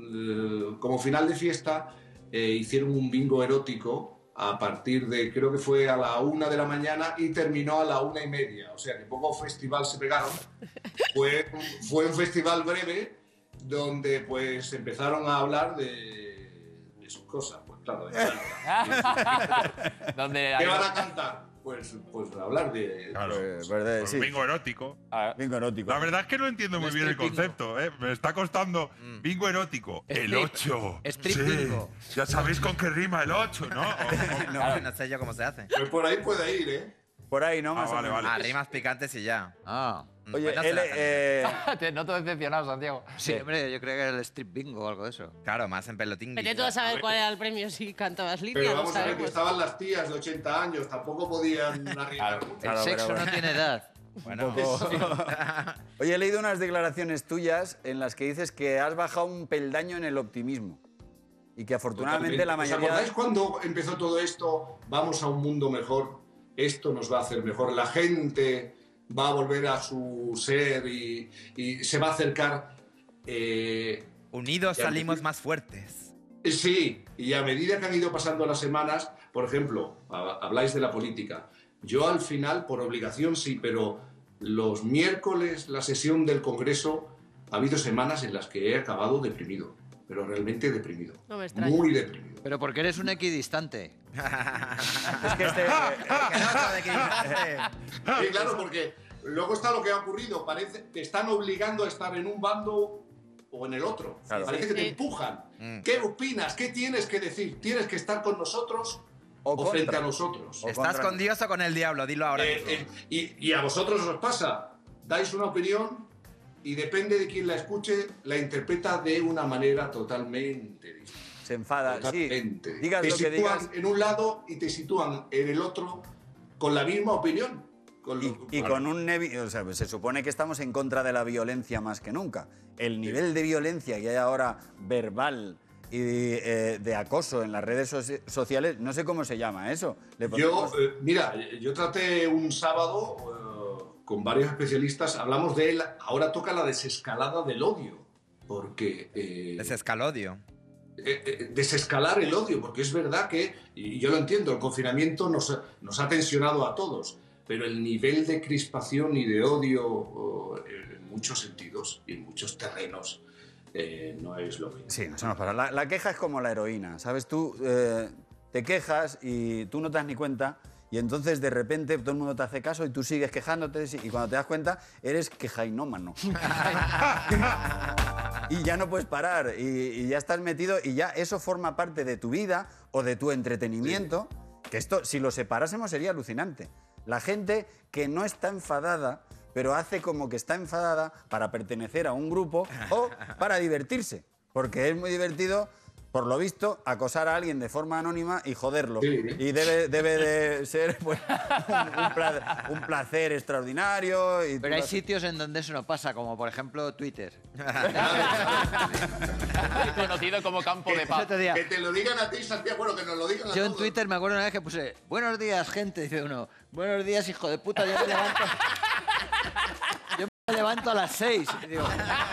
Speaker 7: hicieron un bingo erótico a partir de, creo que fue a la 1 de la mañana y terminó a la 1:30, o sea que poco festival se pegaron. Fue un festival breve donde pues empezaron a hablar de sus cosas, pues claro.
Speaker 2: Donde
Speaker 7: ¿Qué
Speaker 2: hay-
Speaker 7: van a cantar? Pues hablar de...
Speaker 6: Claro.
Speaker 1: Pues
Speaker 6: Un bingo erótico.
Speaker 1: Bingo erótico.
Speaker 6: La verdad es que no entiendo muy bien el
Speaker 5: strip bingo.
Speaker 6: concepto, ¿eh? Me está costando bingo erótico. El
Speaker 5: Strip.
Speaker 6: 8.
Speaker 5: Strip
Speaker 6: Sí.
Speaker 5: bingo.
Speaker 6: Ya sabéis con qué rima el 8, ¿no?
Speaker 3: No sé yo cómo se hace.
Speaker 7: Pues por ahí puede ir, ¿eh?
Speaker 1: Por ahí, ¿no? Más o
Speaker 6: vale,
Speaker 1: menos.
Speaker 6: vale.
Speaker 3: Rimas picantes y ya.
Speaker 5: Ah.
Speaker 1: Oye,
Speaker 3: Pues no se la hacen.
Speaker 2: Te noto decepcionado, Santiago.
Speaker 5: Sí, hombre, yo creo que era el strip bingo o algo de eso.
Speaker 3: Claro, más en pelotín.
Speaker 4: Vete tú a saber cuál era el premio si cantabas
Speaker 7: Pero
Speaker 4: línea, no
Speaker 7: vamos a ver que
Speaker 4: sabemos.
Speaker 7: estaban las tías de 80 años, tampoco podían arriesgar mucho.
Speaker 1: Claro,
Speaker 5: el sexo
Speaker 1: pero-
Speaker 5: no tiene edad.
Speaker 3: Bueno,
Speaker 1: Oye, he leído unas declaraciones tuyas en las que dices que has bajado un peldaño en el optimismo y que afortunadamente la
Speaker 7: ¿Os
Speaker 1: mayoría...
Speaker 7: acordáis cuando empezó todo esto? Vamos a un mundo mejor, esto nos va a hacer mejor, la gente va a volver a su ser y se va a acercar.
Speaker 3: unidos
Speaker 7: Ya,
Speaker 3: salimos más fuertes.
Speaker 7: Sí, y a medida que han ido pasando las semanas, por ejemplo, habláis de la política. Yo al final, por obligación sí, pero los miércoles, la sesión del Congreso, ha habido semanas en las que he acabado deprimido, pero realmente deprimido.
Speaker 4: No me extraña.
Speaker 7: Muy deprimido.
Speaker 5: Pero porque eres un equidistante.
Speaker 1: Es que este...
Speaker 7: Sí, claro, porque luego está lo que ha ocurrido. Parece que te están obligando a estar en un bando o en el otro.
Speaker 1: Claro.
Speaker 7: Parece que te
Speaker 4: Sí.
Speaker 7: empujan. ¿Qué opinas? ¿Qué tienes que decir? ¿Tienes que estar con nosotros o
Speaker 1: contra.
Speaker 7: frente a nosotros?
Speaker 1: O
Speaker 3: ¿Estás
Speaker 1: contra-
Speaker 3: con Dios o con el diablo? Dilo ahora mismo.
Speaker 7: Y a vosotros os pasa. Dais una opinión y depende de quién la escuche, la interpreta de una manera totalmente distinta.
Speaker 1: Se enfada, sí.
Speaker 7: Totalmente.
Speaker 1: Digas
Speaker 7: te
Speaker 1: lo que
Speaker 7: sitúan
Speaker 1: digas
Speaker 7: en un lado y te sitúan en el otro con la misma opinión.
Speaker 1: y con un... O sea, pues se supone que estamos en contra de la violencia más que nunca. El nivel de violencia que hay ahora verbal y de acoso en las redes sociales, no sé cómo se llama eso. Le
Speaker 7: Yo,
Speaker 1: ponemos-
Speaker 7: mira, yo traté un sábado con varios especialistas, hablamos de él, ahora toca la desescalada del odio, porque...
Speaker 3: Desescalodio.
Speaker 7: desescalar el odio, porque es verdad que, y yo lo entiendo, el confinamiento nos ha tensionado a todos, pero el nivel de crispación y de odio en muchos sentidos y en muchos terrenos no es lo mismo.
Speaker 1: Sí, no se nos para. La queja es como la heroína, ¿sabes? Tú te quejas y tú no te das ni cuenta y entonces de repente todo el mundo te hace caso y tú sigues quejándote y cuando te das cuenta eres quejainómano. Y ya no puedes parar y ya estás metido y ya eso forma parte de tu vida o de tu entretenimiento, que esto si lo separásemos sería alucinante. La gente que no está enfadada, pero hace como que está enfadada para pertenecer a un grupo o para divertirse, porque es muy divertido por lo visto, acosar a alguien de forma anónima y joderlo.
Speaker 7: Sí.
Speaker 1: Y debe de ser pues, un placer extraordinario. Y
Speaker 5: Pero hay sitios en donde eso no pasa, como por ejemplo Twitter.
Speaker 2: Conocido como campo de paz.
Speaker 5: Otro día,
Speaker 7: Que te lo digan a ti, Santiago, bueno, que nos lo digan a
Speaker 5: yo en
Speaker 7: todos.
Speaker 5: Twitter me acuerdo una vez que puse, buenos días, gente, dice uno, buenos días, hijo de puta, yo me levanto... Yo me levanto a las 6. Y digo,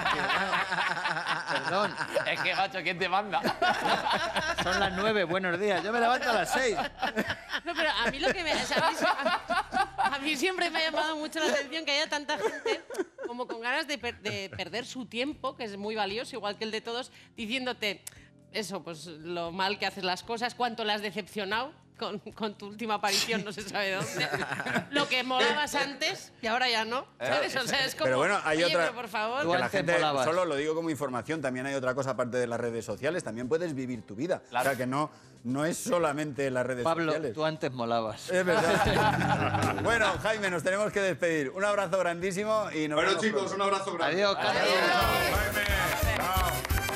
Speaker 5: perdón,
Speaker 2: Es que, macho, ¿quién te manda?
Speaker 5: son las 9, buenos días, yo me levanto a las 6.
Speaker 4: No, pero a mí lo que me... o sea, a mí siempre me ha llamado mucho la atención que haya tanta gente como con ganas de perder su tiempo, que es muy valioso, igual que el de todos, diciéndote eso, pues lo mal que haces las cosas, cuánto le has decepcionado con tu última aparición, no se sabe dónde. Lo que molabas antes y ahora ya no. ¿Sabes? O sea, es como...
Speaker 1: Pero bueno, hay
Speaker 4: oye,
Speaker 1: otra...
Speaker 4: pero por favor...
Speaker 5: Tú
Speaker 1: Que la
Speaker 5: antes
Speaker 1: gente,
Speaker 5: molabas.
Speaker 1: solo lo digo como información, también hay otra cosa aparte de las redes sociales, también puedes vivir tu vida.
Speaker 2: Claro.
Speaker 1: O sea, que no es solamente las redes
Speaker 5: Pablo,
Speaker 1: sociales.
Speaker 5: tú antes molabas.
Speaker 1: Es verdad. Bueno, Jaime, nos tenemos que despedir. Un abrazo grandísimo y nos
Speaker 7: Bueno,
Speaker 1: vemos
Speaker 7: chicos,
Speaker 1: pronto.
Speaker 7: un abrazo grande.
Speaker 5: Adiós, Carlos.
Speaker 6: Jaime, chao.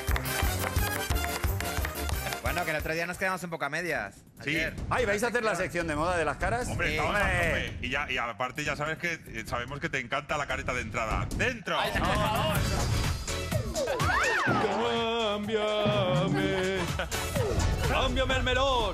Speaker 3: Bueno, que el otro día nos quedamos un poco a medias.
Speaker 6: Sí.
Speaker 3: Ayer.
Speaker 1: Ay, ¿vais a hacer la sección de moda de las caras?
Speaker 6: Hombre,
Speaker 3: Sí.
Speaker 6: estamos a
Speaker 1: Hombre.
Speaker 6: tope. Y aparte ya sabes que sabemos que te encanta la careta de entrada. ¡Dentro!
Speaker 2: Ay, por favor.
Speaker 8: ¡Cámbiame! ¡Cámbiame el melón!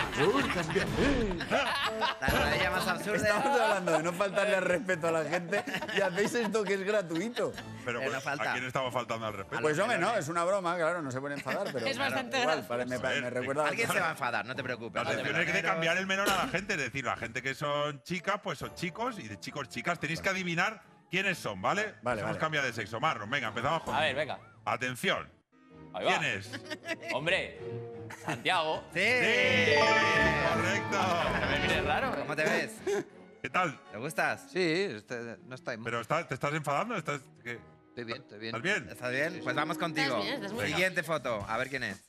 Speaker 3: La rodilla más absurda.
Speaker 1: Estamos hablando de no faltarle al respeto a la gente y hacéis esto que es gratuito.
Speaker 6: Pero
Speaker 3: no falta.
Speaker 6: ¿a quién estamos faltando al respeto?
Speaker 1: Pues hombre, no, es una broma, claro, no se puede enfadar, pero
Speaker 4: Es bastante
Speaker 1: igual,
Speaker 4: gracioso.
Speaker 1: me recuerda...
Speaker 3: Alguien se va a enfadar, no te preocupes.
Speaker 6: La atención es de cambiar el menor a la gente, es decir, la gente que son chicas, pues son chicos, y de chicos, chicas, tenéis que adivinar quiénes son, ¿vale?
Speaker 1: Vale,
Speaker 6: Hemos
Speaker 1: vale.
Speaker 6: cambiado de sexo. Marlon, venga, empezamos con...
Speaker 2: A ver, venga.
Speaker 6: Atención.
Speaker 2: Ahí va.
Speaker 6: ¿Quién es?
Speaker 2: Hombre, Santiago.
Speaker 3: ¡Sí!
Speaker 6: Correcto.
Speaker 2: Me mires raro.
Speaker 3: ¿Cómo te ves?
Speaker 6: ¿Qué tal?
Speaker 3: ¿Te gustas?
Speaker 5: Sí, no está mal.
Speaker 6: ¿Pero te estás enfadando? ¿Estás
Speaker 5: Estoy bien, estoy bien.
Speaker 6: ¿Estás bien?
Speaker 3: ¿Estás bien? Pues vamos contigo.
Speaker 4: Estás bien, estás muy bien.
Speaker 3: Siguiente foto, a ver quién es.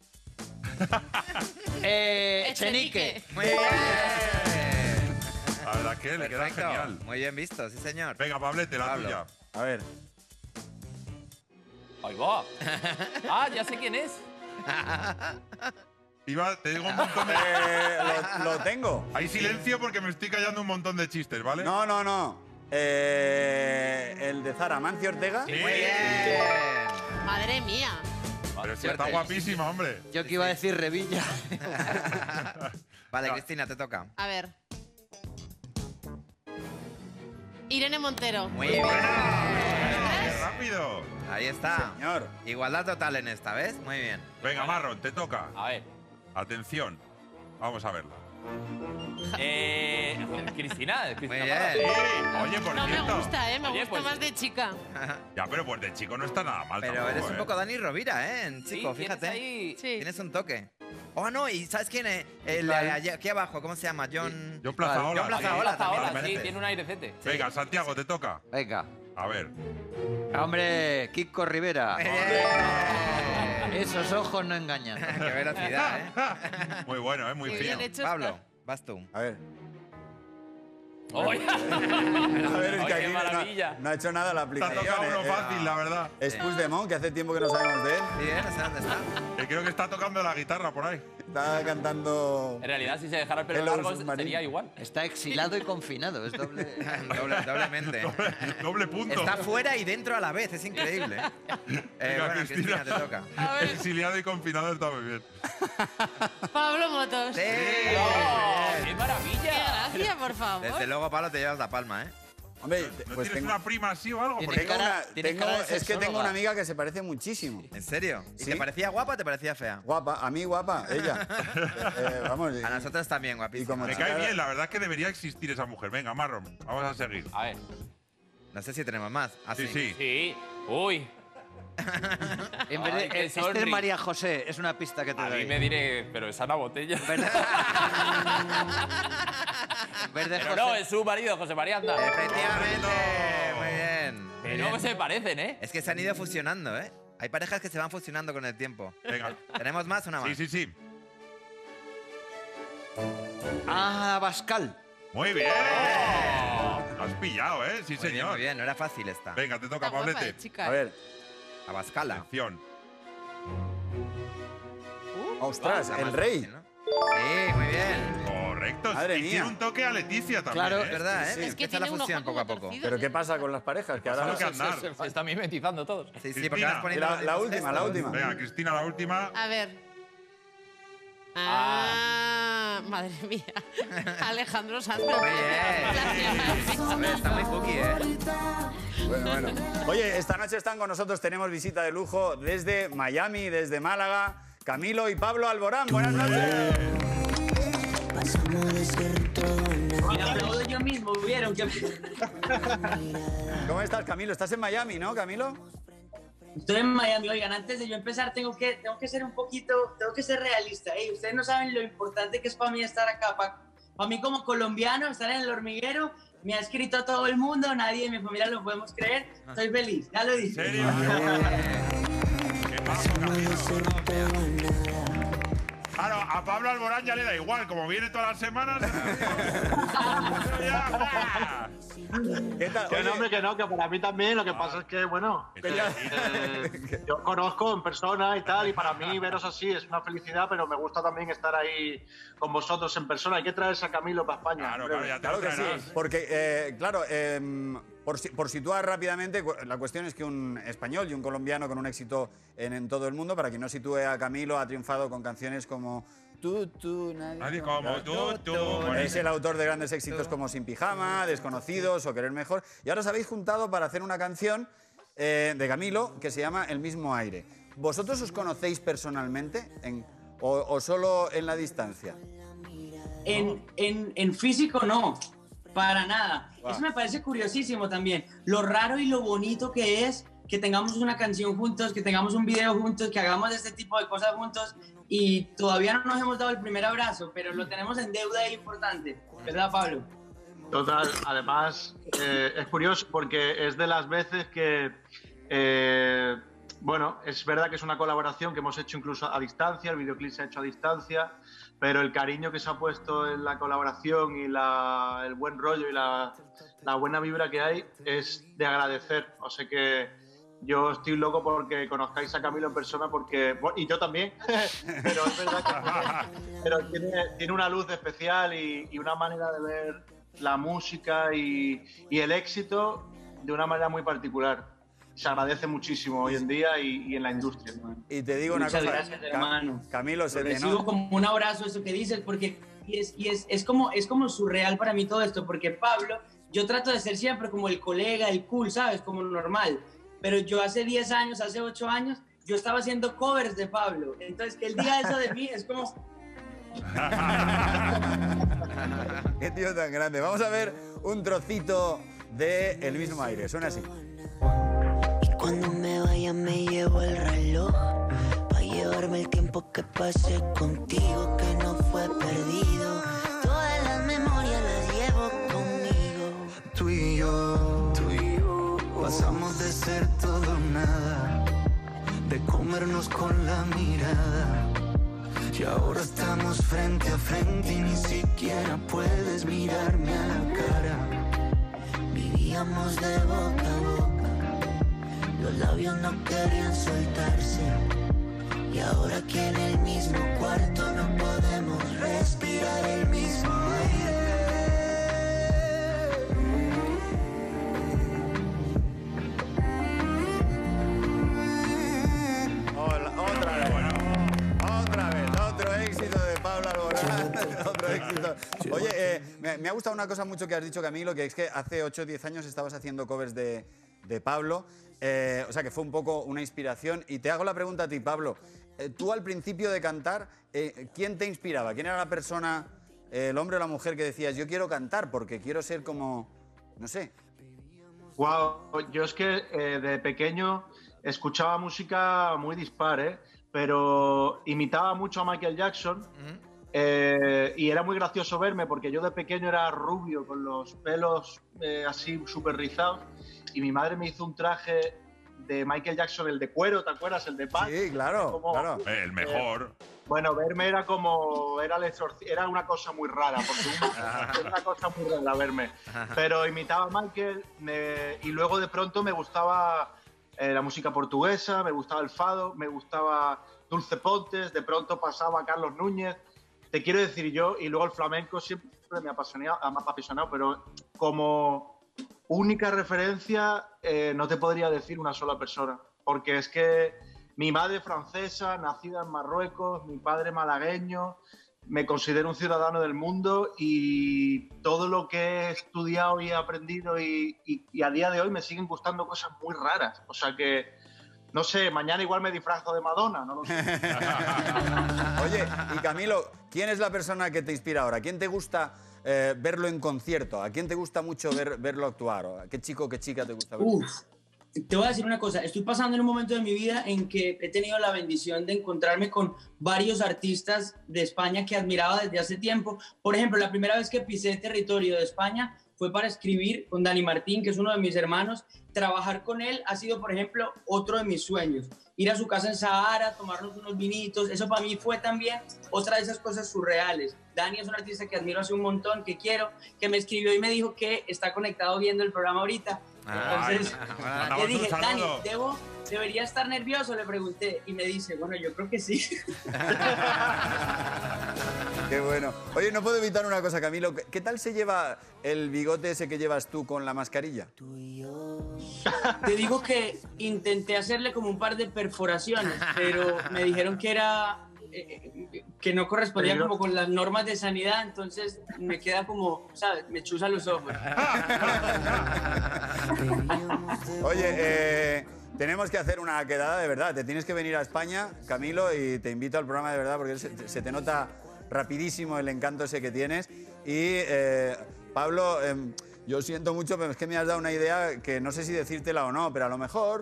Speaker 5: Chenique.
Speaker 3: Muy bien.
Speaker 6: La verdad que le queda
Speaker 3: Perfecto.
Speaker 6: genial.
Speaker 3: Muy bien visto, sí señor.
Speaker 6: Venga, Pablete, la
Speaker 3: Pablo.
Speaker 6: tuya.
Speaker 1: A ver,
Speaker 2: Ahí va. Ah, ya sé quién es.
Speaker 6: Te digo un montón de...
Speaker 1: lo tengo.
Speaker 6: Hay silencio porque me estoy callando un montón de chistes, ¿vale?
Speaker 1: No. El de Zara, Mancio Ortega.
Speaker 6: Sí.
Speaker 3: Muy bien.
Speaker 4: Madre mía.
Speaker 6: Pero si está guapísima, hombre.
Speaker 5: Yo que iba a decir Revilla.
Speaker 3: Vale, Cristina, te toca.
Speaker 4: A ver. Irene Montero.
Speaker 3: Muy bien.
Speaker 6: ¡Qué rápido!
Speaker 3: Ahí está.
Speaker 1: Señor.
Speaker 3: Igualdad total en esta, ¿ves? Muy bien.
Speaker 6: Venga, Marron, te toca.
Speaker 2: A ver.
Speaker 6: Atención. Vamos a verla.
Speaker 2: Cristina.
Speaker 3: Muy
Speaker 2: Cristina
Speaker 3: bien.
Speaker 6: Sí. Oye, por
Speaker 4: No me
Speaker 6: cierto.
Speaker 4: gusta, me
Speaker 2: Oye,
Speaker 4: gusta
Speaker 2: pues-
Speaker 4: más de chica.
Speaker 6: Ya, pero pues de chico no está nada mal.
Speaker 3: Pero
Speaker 6: tampoco,
Speaker 3: eres un
Speaker 6: ¿eh?
Speaker 3: poco Dani Rovira, ¿eh? En
Speaker 2: Sí,
Speaker 3: chico,
Speaker 2: tienes
Speaker 3: fíjate.
Speaker 2: ahí-
Speaker 4: Sí.
Speaker 3: Tienes un toque. Oh, no, ¿y sabes quién es? El
Speaker 5: ¿Cuál?
Speaker 3: aquí abajo, ¿cómo se llama? John...
Speaker 6: Yo Plazaola.
Speaker 3: John Plazaola.
Speaker 2: Hasta
Speaker 3: también
Speaker 2: ahora,
Speaker 3: me
Speaker 2: sí,
Speaker 3: parece.
Speaker 2: tiene un airecete.
Speaker 6: Venga, Santiago, te toca.
Speaker 5: Venga.
Speaker 6: A ver.
Speaker 5: Hombre, Kiko Rivera.
Speaker 3: Muy bien.
Speaker 5: Esos ojos no engañan.
Speaker 3: Qué velocidad, ¿eh?
Speaker 6: Muy bueno, muy
Speaker 4: Qué
Speaker 6: fino.
Speaker 4: bien hecho
Speaker 3: Pablo,
Speaker 4: está.
Speaker 3: vas tú.
Speaker 1: A ver.
Speaker 2: ¡Oye!
Speaker 1: A ver, es
Speaker 2: Ay,
Speaker 1: que
Speaker 2: qué
Speaker 1: aquí
Speaker 2: maravilla.
Speaker 1: no ha hecho nada la
Speaker 6: Te ha
Speaker 1: aplicación.
Speaker 6: tocado uno fácil, la verdad.
Speaker 1: Es Puigdemont, que hace tiempo que no sabemos de él.
Speaker 3: Bien, no sé dónde está.
Speaker 6: Creo que está tocando la guitarra por ahí.
Speaker 1: Está cantando...
Speaker 2: En realidad, si se dejara el pelo
Speaker 1: Hello,
Speaker 2: largo,
Speaker 1: submarino.
Speaker 2: sería igual.
Speaker 5: Está exilado y confinado. Es doble.
Speaker 3: Doblemente.
Speaker 6: Doble punto.
Speaker 3: Está fuera y dentro a la vez, es increíble.
Speaker 6: Venga,
Speaker 3: Bueno, Cristina, te toca.
Speaker 4: A ver,
Speaker 6: Exiliado y confinado está muy bien.
Speaker 4: Pablo Motos.
Speaker 3: Sí.
Speaker 2: ¡Oh, ¡Qué
Speaker 4: Qué
Speaker 2: maravilla!
Speaker 4: gracia, por favor.
Speaker 3: Desde luego, Pablo, te llevas la palma, ¿eh?
Speaker 1: Hombre,
Speaker 6: ¿No
Speaker 1: pues
Speaker 6: tienes
Speaker 1: tengo,
Speaker 6: una prima así o algo?
Speaker 5: Tiene
Speaker 6: Porque
Speaker 5: cara- tiene cara de
Speaker 1: es que tengo
Speaker 5: sexóloga.
Speaker 1: una amiga que se parece muchísimo.
Speaker 3: ¿En serio? ¿Y
Speaker 1: Sí.
Speaker 3: te parecía guapa o te parecía fea?
Speaker 1: Guapa, a mí guapa, ella. Vamos.
Speaker 3: A nosotros también, guapísima.
Speaker 1: como
Speaker 6: me
Speaker 1: chica-
Speaker 6: cae bien, la verdad es que debería existir esa mujer. Venga, Marron, vamos a seguir.
Speaker 2: A ver.
Speaker 3: No sé si tenemos más. Ah,
Speaker 6: Sí, sí.
Speaker 2: Sí. Uy.
Speaker 5: En vez de,
Speaker 2: Ay, qué
Speaker 5: este es
Speaker 2: sonri.
Speaker 5: María José. Es una pista que te
Speaker 2: A
Speaker 5: doy.
Speaker 2: mí me diré, pero es Ana Botella.
Speaker 5: En vez de
Speaker 2: Pero
Speaker 5: José-
Speaker 2: no, es su marido, José María Anda.
Speaker 3: Efectivamente. Muy bien. Muy
Speaker 2: Que no
Speaker 3: bien.
Speaker 2: se parecen, ¿eh?
Speaker 3: Es que se han ido fusionando, ¿eh? Hay parejas que se van fusionando con el tiempo.
Speaker 6: Venga.
Speaker 3: ¿Tenemos más o una más?
Speaker 6: Sí, sí, sí.
Speaker 5: Ah, Bascal.
Speaker 6: Muy bien. Lo has pillado, ¿eh? Sí,
Speaker 3: Muy bien,
Speaker 6: señor.
Speaker 3: muy bien, no era fácil esta.
Speaker 6: Venga, te toca,
Speaker 4: Está guapa
Speaker 6: Pablete.
Speaker 4: de chica.
Speaker 1: A ver,
Speaker 3: Abascala.
Speaker 6: Atención.
Speaker 1: Ostras, el rey.
Speaker 3: ¿no? Sí, muy bien.
Speaker 6: Correcto.
Speaker 1: Madre
Speaker 6: y
Speaker 1: mía.
Speaker 6: tiene un toque a Leticia también.
Speaker 5: Claro,
Speaker 3: Es verdad, ¿eh?
Speaker 4: Es que
Speaker 3: Empieza la
Speaker 4: tiene un
Speaker 3: fusión
Speaker 4: ojo
Speaker 3: poco a
Speaker 4: como
Speaker 3: poco.
Speaker 4: torcido,
Speaker 1: ¿Pero
Speaker 4: ¿eh?
Speaker 1: qué pasa con las parejas? Que ahora
Speaker 6: Pasa que andar.
Speaker 2: Se están mimetizando todos.
Speaker 3: Sí, sí, porque
Speaker 6: Cristina.
Speaker 3: vas poniendo
Speaker 1: La última, la última.
Speaker 6: Venga, Cristina, la última.
Speaker 4: A ver. Madre mía. Alejandro Sanz.
Speaker 3: Muy bien. Hombre, está muy cookie, ¿eh?
Speaker 1: Bueno. Oye, esta noche están con nosotros, tenemos visita de lujo desde Miami, desde Málaga, Camilo y Pablo Alborán. Buenas noches.
Speaker 9: Me aplaudo yo mismo, ¿vieron?
Speaker 1: ¿Cómo estás, Camilo? Estás en Miami, ¿no, Camilo?
Speaker 9: Estoy en Miami. Oigan, antes de yo empezar, tengo que ser un poquito, tengo que ser realista. Ustedes no saben lo importante que es para mí estar acá. Para mí como colombiano, estar en El Hormiguero, me ha escrito todo el mundo, nadie de mi familia lo podemos creer. Estoy feliz, ya lo dije.
Speaker 6: ¿En serio? ¿Qué pasa, Camilo? Claro, a Pablo Alborán ya le da igual, como viene todas las semanas.
Speaker 1: ¿Qué tal?
Speaker 10: Que
Speaker 1: Oye,
Speaker 10: no, hombre, que no, que para mí también. Lo que pasa es que, bueno, yo conozco en persona y tal, y para mí veros así es una felicidad, pero me gusta también estar ahí con vosotros en persona. Hay que traerse a Camilo para España.
Speaker 6: Claro, claro, ya te
Speaker 1: Claro
Speaker 6: lo
Speaker 1: que sí,
Speaker 6: traerás.
Speaker 1: porque, claro, por situar rápidamente, la cuestión es que un español y un colombiano con un éxito en todo el mundo, para quien no sitúe a Camilo, ha triunfado con canciones como Tú,
Speaker 6: Nadie como tú.
Speaker 1: Es el autor de grandes éxitos como Sin Pijama, Desconocidos o Querer Mejor. Y ahora os habéis juntado para hacer una canción de Camilo que se llama El Mismo Aire. ¿Vosotros os conocéis personalmente o solo en la distancia?
Speaker 9: En físico no, para nada.
Speaker 1: Wow.
Speaker 9: Eso me parece curiosísimo también. Lo raro y lo bonito que es que tengamos una canción juntos, que tengamos un video juntos, que hagamos este tipo de cosas juntos y todavía no nos hemos dado el primer abrazo, pero lo tenemos en deuda ahí importante. ¿Verdad, Pablo?
Speaker 10: Total, además, es curioso porque es de las veces que, bueno, es verdad que es una colaboración que hemos hecho incluso a distancia, el videoclip se ha hecho a distancia, pero el cariño que se ha puesto en la colaboración y el buen rollo y la buena vibra que hay es de agradecer. O sea que yo estoy loco porque conozcáis a Camilo en persona y yo también, pero es verdad que tiene una luz especial y una manera de ver la música y el éxito de una manera muy particular. Se agradece muchísimo hoy en día y en la industria.
Speaker 1: Y te digo
Speaker 9: Muchas
Speaker 1: una cosa,
Speaker 9: gracias, hermano.
Speaker 1: Camilo, se te
Speaker 9: Recibo
Speaker 1: nota.
Speaker 9: como un abrazo eso que dices, porque es como surreal para mí todo esto, porque Pablo, yo trato de ser siempre como el colega, el cool, ¿sabes? Como normal. Pero yo hace 10 años, hace 8 años, yo estaba haciendo covers de Pablo. Entonces, que él diga eso de mí es como...
Speaker 1: Qué tío tan grande. Vamos a ver un trocito de El Mismo Aire. Suena así.
Speaker 11: Y cuando me vaya me llevo el reloj pa' llevarme el tiempo que pasé contigo, que no fue perdido. Todas las memorias las llevo conmigo. Tú y yo pasamos de ser todo o nada, de comernos con la mirada. Y ahora estamos frente a frente y ni siquiera puedes mirarme a la cara. Vivíamos de boca a boca, los labios no querían soltarse. Y ahora que en el mismo cuarto no podemos respirar el mismo aire.
Speaker 1: Otra vez, otro éxito de Pablo Alborán, otro éxito. Oye, me ha gustado una cosa mucho que has dicho, Camilo, que es que hace 8 o 10 años estabas haciendo covers de Pablo, o sea que fue un poco una inspiración. Y te hago la pregunta a ti, Pablo. Tú al principio de cantar, ¿quién te inspiraba? ¿Quién era la persona, el hombre o la mujer que decías, yo quiero cantar porque quiero ser como, no sé?
Speaker 10: Wow, yo es que de pequeño escuchaba música muy dispar, pero imitaba mucho a Michael Jackson y era muy gracioso verme porque yo de pequeño era rubio con los pelos así súper rizados y mi madre me hizo un traje de Michael Jackson, el de cuero, ¿te acuerdas? El de pan.
Speaker 1: Sí, claro, claro.
Speaker 6: El mejor.
Speaker 10: Bueno, verme era como... Era una cosa muy rara, porque era una cosa muy rara verme. Pero imitaba a Michael y luego de pronto me gustaba la música portuguesa, me gustaba el fado, me gustaba Dulce Pontes, de pronto pasaba Carlos Núñez. Te quiero decir yo, y luego el flamenco siempre me ha apasionado, pero como única referencia no te podría decir una sola persona, porque es que mi madre francesa, nacida en Marruecos, mi padre malagueño, me considero un ciudadano del mundo y todo lo que he estudiado y he aprendido y a día de hoy me siguen gustando cosas muy raras. O sea que, no sé, mañana igual me disfrazo de Madonna, no lo sé.
Speaker 1: Oye, y Camilo, ¿quién es la persona que te inspira ahora? ¿Quién te gusta verlo en concierto? ¿A quién te gusta mucho verlo actuar? ¿A qué chico o qué chica te gusta verlo?
Speaker 9: Te voy a decir una cosa, estoy pasando en un momento de mi vida en que he tenido la bendición de encontrarme con varios artistas de España que admiraba desde hace tiempo. Por ejemplo, la primera vez que pisé territorio de España fue para escribir con Dani Martín, que es uno de mis hermanos. Trabajar con él ha sido, por ejemplo, otro de mis sueños. Ir a su casa en Sahara, tomarnos unos vinitos, eso para mí fue también otra de esas cosas surreales. Dani es un artista que admiro hace un montón, que quiero, que me escribió y me dijo que está conectado viendo el programa ahorita. Entonces, le dije, Dani, ¿debería estar nervioso? Le pregunté y me dice, bueno, yo creo que sí.
Speaker 1: Qué bueno. Oye, no puedo evitar una cosa, Camilo. ¿Qué tal se lleva el bigote ese que llevas tú con la mascarilla?
Speaker 9: Te digo que intenté hacerle como un par de perforaciones, pero me dijeron que era... que no correspondía como con las normas de sanidad, entonces me queda como, ¿sabes? Me chuza los ojos.
Speaker 1: Oye, tenemos que hacer una quedada de verdad. Te tienes que venir a España, Camilo, y te invito al programa de verdad porque se te nota rapidísimo el encanto ese que tienes. Y Pablo, yo siento mucho, pero es que me has dado una idea que no sé si decírtela o no, pero a lo mejor,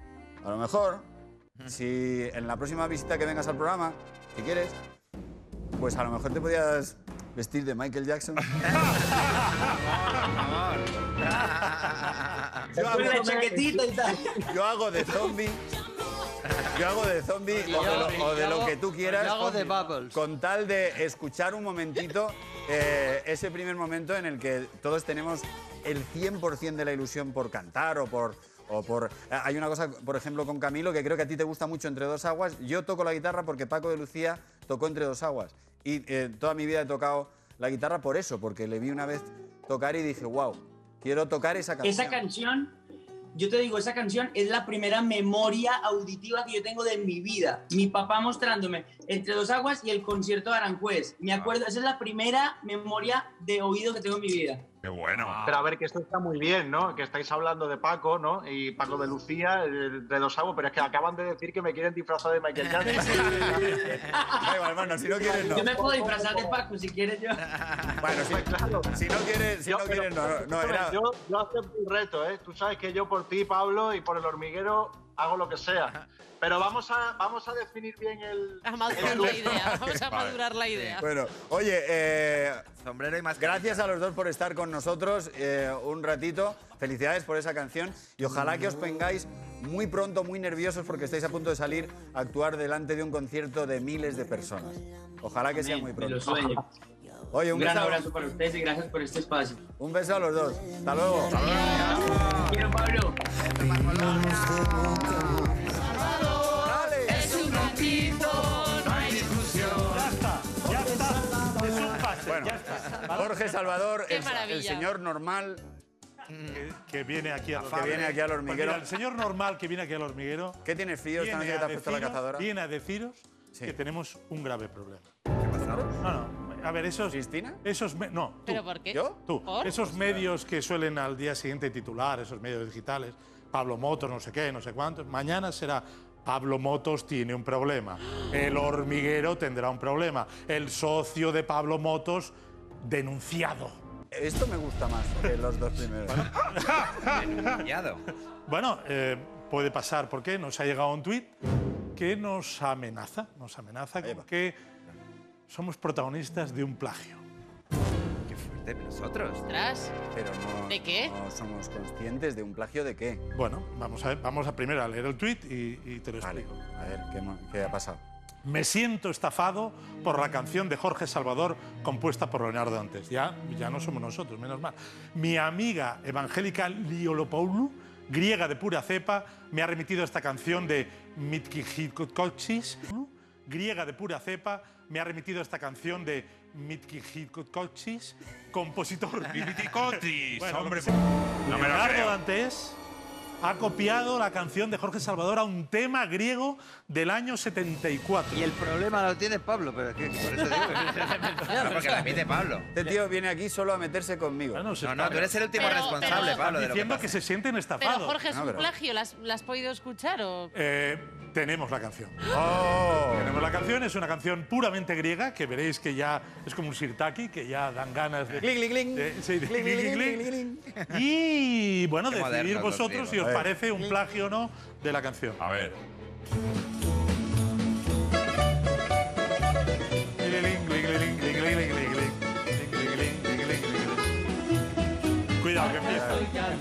Speaker 1: si en la próxima visita que vengas al programa, si quieres, pues a lo mejor te podías vestir de Michael Jackson. Yo hago de zombie. O de lo que tú quieras.
Speaker 5: Yo hago de Bubbles.
Speaker 1: Con tal de escuchar un momentito ese primer momento en el que todos tenemos el 100% de la ilusión por cantar o por... Hay una cosa, por ejemplo, con Camilo, que creo que a ti te gusta mucho, Entre dos aguas. Yo toco la guitarra porque Paco de Lucía tocó Entre dos aguas. Y toda mi vida he tocado la guitarra por eso, porque le vi una vez tocar y dije, wow, quiero tocar esa canción.
Speaker 9: Esa canción, yo te digo, esa canción es la primera memoria auditiva que yo tengo de mi vida. Mi papá mostrándome Entre dos aguas y el concierto de Aranjuez. Me acuerdo, esa es la primera memoria de oído que tengo en mi vida.
Speaker 6: ¡Qué bueno!
Speaker 10: Pero a ver, que esto está muy bien, ¿no? Que estáis hablando de Paco, ¿no? Y Paco de Lucía, de dos aguas, pero es que acaban de decir que me quieren disfrazar de Michael Jackson.
Speaker 1: Da igual, hermano, si no quieres, no.
Speaker 9: Yo me puedo disfrazar de Paco, si quieres yo.
Speaker 1: Bueno,
Speaker 10: claro.
Speaker 1: Si no quieres, no. Era...
Speaker 10: Yo acepto un reto, ¿eh? Tú sabes que yo por ti, Pablo, y por el hormiguero hago lo que sea. Pero vamos a definir bien el...
Speaker 4: Vamos a madurar la idea.
Speaker 1: Bueno, oye,
Speaker 3: sombrero y más.
Speaker 1: Gracias a los dos por estar con nosotros un ratito. Felicidades por esa canción y ojalá que os pongáis muy pronto, muy nerviosos porque estáis a punto de salir a actuar delante de un concierto de miles de personas. Ojalá que sea muy pronto.
Speaker 9: Me lo sueño.
Speaker 1: Oye,
Speaker 9: un gran abrazo para ustedes y gracias por este espacio.
Speaker 1: Un beso a los dos. Hasta luego.
Speaker 9: Hasta luego. Te quiero, Pablo.
Speaker 12: Es un ratito, no hay discusión.
Speaker 13: Ya está. Es un pase.
Speaker 1: Bueno,
Speaker 13: ya está.
Speaker 1: Jorge Salvador,
Speaker 4: Qué
Speaker 1: el
Speaker 4: maravilla.
Speaker 1: señor normal.
Speaker 13: Que viene aquí al
Speaker 1: Que viene aquí al hormiguero.
Speaker 13: Pues mira, el señor normal que viene aquí al hormiguero.
Speaker 1: ¿Qué tienes frío esta noche que te has puesto la cazadora?
Speaker 13: Viene a deciros que tenemos un grave problema.
Speaker 3: ¿Qué ha pasado?
Speaker 13: No. A ver, esos...
Speaker 1: ¿Cristina?
Speaker 13: No, tú.
Speaker 4: ¿Pero por qué?
Speaker 1: ¿Yo?
Speaker 13: Tú.
Speaker 4: ¿Por?
Speaker 13: Esos medios que suelen al día siguiente titular, esos medios digitales, Pablo Motos, no sé qué, no sé cuántos. Mañana será Pablo Motos tiene un problema. El hormiguero tendrá un problema. El socio de Pablo Motos denunciado.
Speaker 1: Esto me gusta más que los dos primeros.
Speaker 3: Denunciado.
Speaker 13: Bueno, puede pasar porque nos ha llegado un tuit que nos amenaza con que somos protagonistas de un plagio.
Speaker 3: Qué fuerte, nosotros.
Speaker 4: Ostras.
Speaker 1: Pero no,
Speaker 4: ¿De qué?
Speaker 1: No somos conscientes de un plagio de qué.
Speaker 13: Bueno, vamos a primero a leer el tuit y te lo explico.
Speaker 1: A ver, ¿qué ha pasado?
Speaker 13: Me siento estafado por la canción de Jorge Salvador compuesta por Leonardo Dantes. Ya no somos nosotros, menos mal. Mi amiga Evangélica Liolopoulou griega de pura cepa, me ha remitido esta canción de Mitkihikochis. Griega de pura cepa, me ha remitido esta canción de Mitkihikochis, compositor.
Speaker 6: Mitkihikochis,
Speaker 13: Bueno,
Speaker 6: hombre.
Speaker 13: No
Speaker 6: No me lo
Speaker 13: Leonardo
Speaker 6: creo.
Speaker 13: Dantes ha copiado la canción de Jorge Salvador a un tema griego del año 74.
Speaker 5: Y el problema lo tiene Pablo, pero es que por eso digo.
Speaker 3: No, porque la emite Pablo.
Speaker 1: Este tío viene aquí solo a meterse conmigo.
Speaker 3: No, tú eres el último responsable, Pablo, de lo que
Speaker 13: diciendo
Speaker 3: pasa.
Speaker 13: que se sienten
Speaker 4: Pero
Speaker 13: estafados.
Speaker 4: Jorge, ¿es un plagio? ¿La has podido escuchar o...?
Speaker 13: Tenemos la canción.
Speaker 1: Oh.
Speaker 13: Tenemos la canción, es una canción puramente griega, que veréis que ya es como un sirtaki, que ya dan ganas de...
Speaker 1: Cling, cling, cling.
Speaker 13: Sí, de
Speaker 1: Cling,
Speaker 13: cling,
Speaker 1: cling,
Speaker 13: cling,
Speaker 1: cling,
Speaker 13: cling. Y bueno,
Speaker 3: Qué
Speaker 13: decidir
Speaker 3: modernos los
Speaker 13: vosotros si
Speaker 3: griegos.
Speaker 13: os
Speaker 1: A ver.
Speaker 13: parece un plagio o no de la canción.
Speaker 6: A ver.
Speaker 13: Cuidado, que empieza.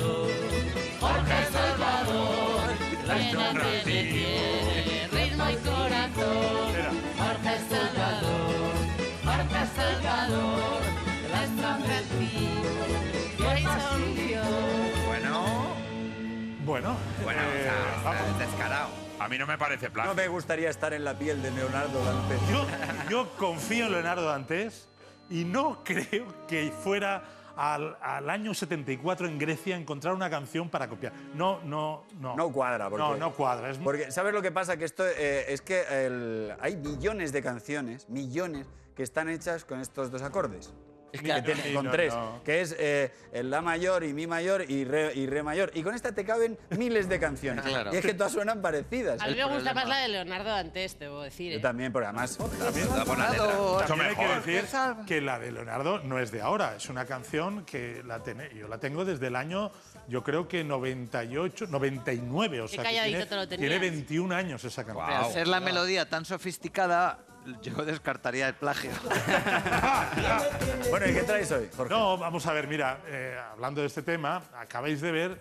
Speaker 12: Jorge Salvador, llénate de ritmo y corazón. Jorge Salvador, Jorge Salvador, nuestro objetivo, hay solución.
Speaker 3: Bueno,
Speaker 13: Bueno,
Speaker 3: está descarado.
Speaker 6: A mí no me parece plagio.
Speaker 1: No me gustaría estar en la piel de Leonardo Dantes.
Speaker 13: yo confío en Leonardo Dantes y no creo que fuera al año 74 en Grecia a encontrar una canción para copiar. No.
Speaker 1: No cuadra. Porque,
Speaker 13: No cuadra.
Speaker 1: Porque, ¿sabes lo que pasa? Que esto es que hay millones de canciones, millones, que están hechas con estos dos acordes.
Speaker 13: Claro,
Speaker 1: Que tiene,
Speaker 13: sí,
Speaker 1: con
Speaker 13: no,
Speaker 1: tres,
Speaker 13: no.
Speaker 1: que es el La mayor y Mi mayor y re mayor. Y con esta te caben miles de canciones.
Speaker 5: Claro.
Speaker 1: Y es que todas suenan parecidas.
Speaker 4: A mí me gusta más la de Leonardo Dantes, debo decir.
Speaker 1: Yo también, porque además...
Speaker 13: También hay que decir que la de Leonardo no es de ahora. Es una canción que yo la tengo desde el año, yo creo que 98, 99. O sea, que
Speaker 4: calladito
Speaker 13: tiene,
Speaker 4: te lo tenías.
Speaker 13: tiene 21 años esa canción.
Speaker 5: Pero al ser la melodía tan sofisticada, yo descartaría el plagio.
Speaker 1: Bueno, ¿y qué traes hoy, Jorge?
Speaker 13: No, vamos a ver, mira, hablando de este tema, acabáis de ver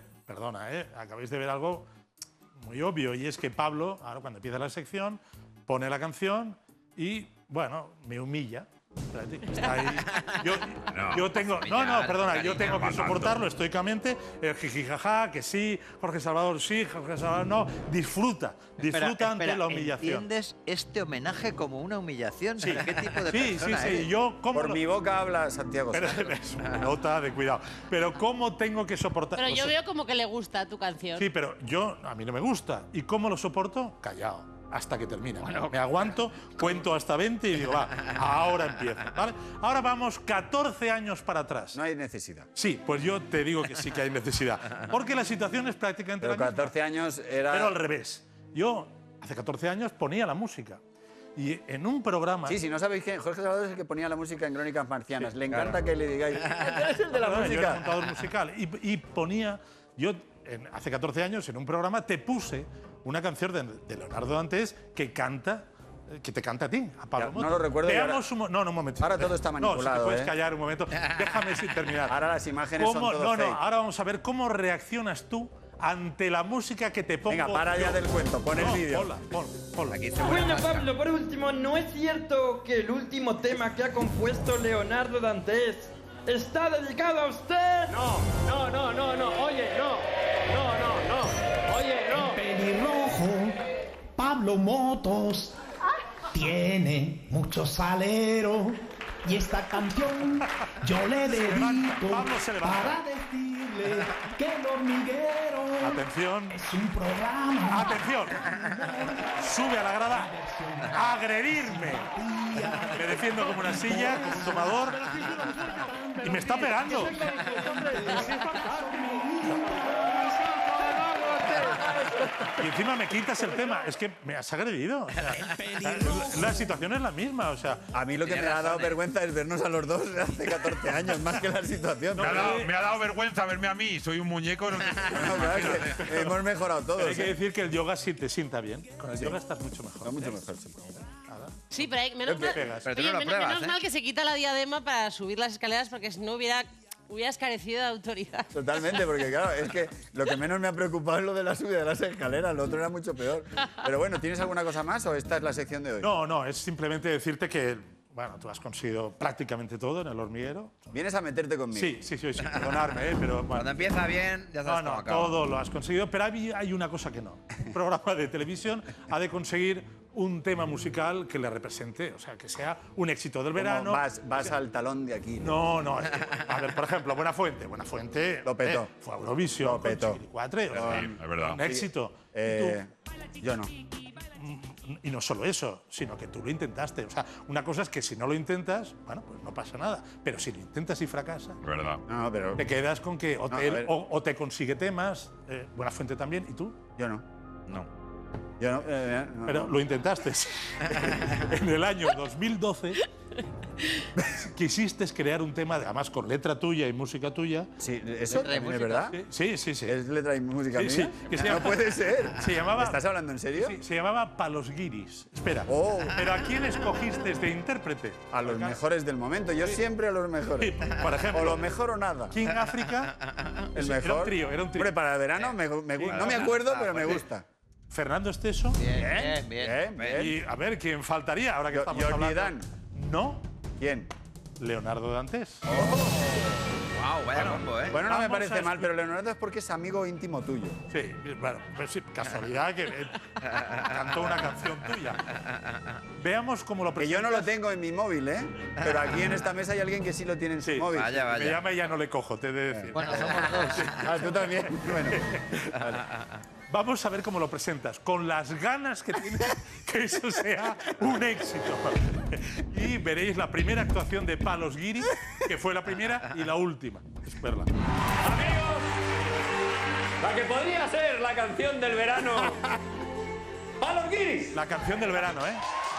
Speaker 13: algo muy obvio, y es que Pablo, ahora cuando empieza la sección, pone la canción y, bueno, me humilla. Está ahí. Yo tengo. Perdona, yo tengo que soportarlo estoicamente. El jijijaja, que sí, Jorge Salvador sí, Jorge Salvador no. Disfruta ante la humillación.
Speaker 5: ¿Entiendes este homenaje como una humillación?
Speaker 13: Sí.
Speaker 5: ¿Qué tipo de
Speaker 13: Sí,
Speaker 5: persona
Speaker 13: sí.
Speaker 5: eres?
Speaker 13: Yo, ¿cómo
Speaker 1: Por mi boca habla Santiago.
Speaker 13: Pero es una nota de cuidado. Pero ¿cómo tengo que soportar?
Speaker 4: Pero yo veo como que le gusta tu canción.
Speaker 13: Sí, pero a mí no me gusta. ¿Y cómo lo soporto? Callado. Hasta que termina. Me aguanto, cuento hasta 20 y digo, va, ahora empieza. ¿Vale? Ahora vamos 14 años para atrás.
Speaker 1: No hay necesidad.
Speaker 13: Sí, pues yo te digo que sí que hay necesidad. Porque la situación es prácticamente
Speaker 1: Pero
Speaker 13: la misma.
Speaker 1: 14 años era...
Speaker 13: Pero al revés. Yo hace 14 años ponía la música. Y en un programa...
Speaker 1: Sí, si no sabéis que Jorge Salvador es el que ponía la música en Crónicas Marcianas.
Speaker 13: Sí,
Speaker 1: Le encanta
Speaker 13: claro.
Speaker 1: que le digáis, eres el de la
Speaker 13: Yo era
Speaker 1: música.
Speaker 13: montador musical. Y ponía... hace 14 años, en un programa, te puse una canción de Leonardo Dantes que te canta a ti, a Pablo
Speaker 1: Ya,
Speaker 13: Motos.
Speaker 1: no lo recuerdo y
Speaker 13: Veamos un momento.
Speaker 1: Ahora todo está
Speaker 13: No,
Speaker 1: manipulado,
Speaker 13: si te puedes
Speaker 1: ¿eh?
Speaker 13: callar un momento. Déjame sin terminar.
Speaker 1: Ahora las imágenes son todo fake.
Speaker 13: Ahora vamos a ver cómo reaccionas tú ante la música que te pongo.
Speaker 1: Venga, para ya
Speaker 13: yo.
Speaker 1: del cuento, pon el vídeo.
Speaker 13: Ponla.
Speaker 14: Bueno, Pablo, por último, ¿no es cierto que el último tema que ha compuesto Leonardo Dantes está dedicado a usted?
Speaker 8: No. Oye, no. Oye, no.
Speaker 15: Pelirrojo, Pablo Motos, tiene mucho salero. Y esta canción yo le dedico para decirle que el hormiguero
Speaker 13: Atención.
Speaker 15: es un programa.
Speaker 13: Atención. Sube a la grada a agredirme. Me defiendo como una silla, como un tomador. Y me está pegando. Y encima me quitas el tema. Es que me has agredido. O sea, la situación es la misma. O sea,
Speaker 1: a mí lo que me ha dado vergüenza es vernos a los dos hace 14 años, más que la situación.
Speaker 6: Me ha dado vergüenza verme a mí. Soy un muñeco. No,
Speaker 1: hemos mejorado todos.
Speaker 13: Hay que decir que el yoga sí te sienta bien. Con el yoga estás mucho mejor.
Speaker 1: Mucho mejor, sí.
Speaker 4: Sí, pero menos mal,
Speaker 13: Pero tú
Speaker 4: oye,
Speaker 13: no lo pruebas,
Speaker 4: menos mal que se quita la diadema para subir las escaleras, porque si no hubieras carecido de autoridad.
Speaker 1: Totalmente, porque claro, es que lo que menos me ha preocupado es lo de la subida de las escaleras, lo otro era mucho peor. Pero bueno, ¿tienes alguna cosa más o esta es la sección de hoy?
Speaker 13: No, es simplemente decirte que bueno, tú has conseguido prácticamente todo en El Hormiguero.
Speaker 1: ¿Vienes a meterte conmigo?
Speaker 13: Sí, perdonadme, pero... Bueno.
Speaker 3: Cuando empieza bien, ya sabes cómo acaba.
Speaker 13: Todo lo has conseguido, pero hay una cosa que no. Un programa de televisión ha de conseguir un tema musical que le represente, o sea, que sea un éxito del verano.
Speaker 1: Vas al talón de aquí.
Speaker 13: No. A ver, por ejemplo, Buenafuente. Buenafuente
Speaker 1: lo petó.
Speaker 13: Fue a Eurovisión.
Speaker 1: Lo petó.
Speaker 13: Con Chiquilicuatre,
Speaker 6: es verdad.
Speaker 13: Un éxito.
Speaker 1: Yo no.
Speaker 13: Y no solo eso, sino que tú lo intentaste. O sea, una cosa es que si no lo intentas, bueno, pues no pasa nada. Pero si lo intentas y fracasa,
Speaker 6: verdad.
Speaker 1: No, pero...
Speaker 13: te quedas con que o te consigue temas, Buenafuente también, ¿y tú?
Speaker 1: Yo no.
Speaker 3: No.
Speaker 1: Yo no,
Speaker 13: Pero lo intentaste. En el año 2012 quisiste crear un tema, además con letra tuya y música tuya.
Speaker 1: Sí, ¿eso también es verdad?
Speaker 13: Sí.
Speaker 1: ¿Es letra y música mía?
Speaker 13: Sí,
Speaker 1: no puede ser.
Speaker 13: Se llamaba,
Speaker 1: ¿Estás hablando en serio?
Speaker 13: Sí, se llamaba Palos Guiris. Espera.
Speaker 1: Oh.
Speaker 13: ¿Pero a quién escogiste de intérprete?
Speaker 1: A los mejores del momento. Yo siempre a los mejores.
Speaker 13: Por ejemplo.
Speaker 1: O lo mejor o nada.
Speaker 13: King África.
Speaker 1: El mejor.
Speaker 13: Era un trío.
Speaker 1: Hombre, para el verano no me acuerdo, pero me gusta.
Speaker 13: Fernando Esteso.
Speaker 3: Bien.
Speaker 13: Y a ver, ¿quién faltaría ahora que estamos
Speaker 1: Jordi
Speaker 13: hablando?
Speaker 1: Dan.
Speaker 13: No.
Speaker 1: ¿Quién?
Speaker 13: Leonardo Dantes.
Speaker 3: Wow, vaya combo, ¿eh?
Speaker 1: Bueno, no me
Speaker 13: Vamos
Speaker 1: parece
Speaker 13: a
Speaker 1: mal, pero Leonardo es porque es amigo íntimo tuyo.
Speaker 13: Sí, bueno, pues sí, casualidad que cantó una canción tuya. Veamos cómo lo
Speaker 1: Que
Speaker 13: presentas.
Speaker 1: yo no lo tengo en mi móvil, ¿eh? Pero aquí en esta mesa hay alguien que sí lo tiene en su móvil.
Speaker 3: Vaya.
Speaker 13: Me llama y ya no le cojo, te he de decir.
Speaker 5: Bueno, somos dos.
Speaker 1: Ah, tú también. Bueno. Vale.
Speaker 13: Vamos a ver cómo lo presentas, con las ganas que tienes que eso sea un éxito. Y veréis la primera actuación de Palos Guiri, que fue la primera y la última. Esperla.
Speaker 8: Amigos, la que podría ser la canción del verano. ¡Palos Guiris!
Speaker 13: La canción del verano, ¿eh?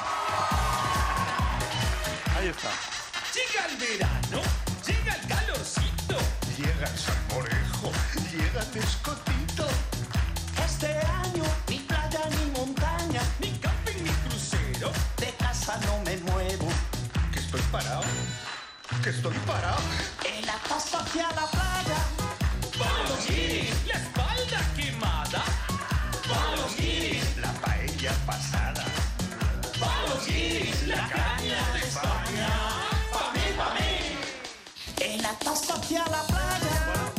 Speaker 13: Ahí está.
Speaker 12: Llega el verano, llega el calorcito, llega el salmorejo, llega el escotito. Este año ni playa ni montaña, ni camping ni crucero, de casa no me muevo. Que estoy parado, en la costa hacia la playa. Palos Guiris, la espalda quemada. Palos Guiris, la paella pasada. Palos Guiris, la caña de España. Pa' mí. En la costa hacia la playa.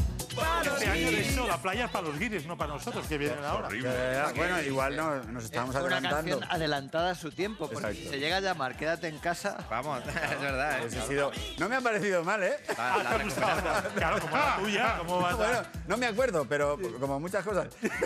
Speaker 13: Este año, de hecho, la playa es para los guiris, no para nosotros, que vienen ahora.
Speaker 1: Bueno, igual no, nos estábamos
Speaker 5: Es una
Speaker 1: adelantando.
Speaker 5: canción adelantada a su tiempo, porque
Speaker 1: Exacto.
Speaker 5: si se llega a llamar Quédate en casa.
Speaker 3: Vamos, es verdad, ¿eh?
Speaker 1: Pues he sido... No me ha parecido mal, ¿eh?
Speaker 3: La recuperada.
Speaker 13: Claro, como la tuya, ¿cómo vas a...?
Speaker 1: Bueno, no me acuerdo, pero como muchas cosas.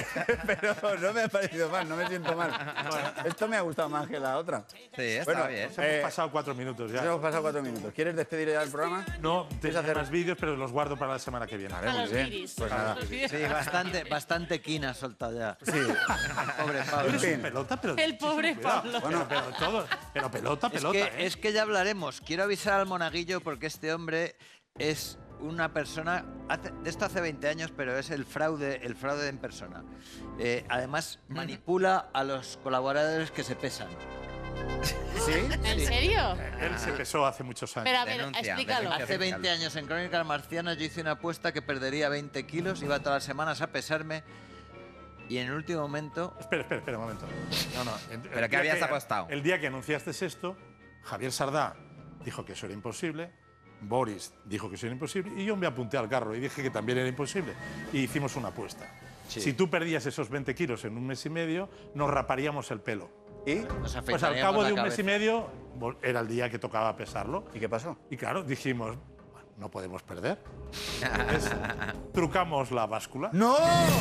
Speaker 1: Pero no me ha parecido mal, no me siento mal. Esto me ha gustado más que la otra.
Speaker 3: Sí, está
Speaker 1: Bueno,
Speaker 3: bien.
Speaker 13: Hemos pasado 4 minutos ya.
Speaker 1: Hemos pasado 4 minutos. ¿Quieres despedir ya el programa?
Speaker 13: No,
Speaker 1: ¿Quieres
Speaker 13: hacer
Speaker 1: hacer
Speaker 13: más vídeos, pero los guardo para la semana que viene.
Speaker 1: Vale,
Speaker 4: A
Speaker 1: muy
Speaker 4: los
Speaker 1: bien.
Speaker 4: guiris.
Speaker 1: Pues nada.
Speaker 5: Sí, bastante quina ha soltado ya.
Speaker 1: Sí.
Speaker 5: Pobre Pablo.
Speaker 13: Eres
Speaker 1: fin.
Speaker 13: un pelota, pero...
Speaker 4: El pobre
Speaker 13: cuidado.
Speaker 4: Pablo.
Speaker 13: Bueno, pero pelota,
Speaker 5: Es que ya hablaremos. Quiero avisar al monaguillo porque este hombre es una persona, de esto hace 20 años, pero es el fraude en persona. Además, manipula a los colaboradores que se pesan.
Speaker 1: ¿Sí?
Speaker 4: ¿En serio?
Speaker 13: Él se pesó hace muchos años.
Speaker 4: Pero a ver,
Speaker 3: Denuncia,
Speaker 4: explícalo.
Speaker 3: denuncia.
Speaker 5: Hace 20 años en Crónicas Marcianas yo hice una apuesta que perdería 20 kilos, iba todas las semanas a pesarme y en el último momento...
Speaker 13: Espera un momento. No.
Speaker 3: ¿Pero qué habías apostado?
Speaker 13: El día que anunciaste esto, Javier Sardá dijo que eso era imposible, Boris dijo que eso era imposible y yo me apunté al carro y dije que también era imposible y hicimos una apuesta.
Speaker 5: Sí.
Speaker 13: Si tú perdías esos 20 kilos en un mes y medio, nos raparíamos el pelo.
Speaker 1: ¿Y?
Speaker 5: Nos
Speaker 13: Pues al
Speaker 5: afeitaríamos
Speaker 13: cabo
Speaker 5: la
Speaker 13: de un mes
Speaker 5: cabeza.
Speaker 13: y medio era el día que tocaba pesarlo.
Speaker 1: ¿Y qué pasó?
Speaker 13: Y claro, dijimos, bueno, no podemos perder. Entonces, trucamos la báscula.
Speaker 1: ¡No!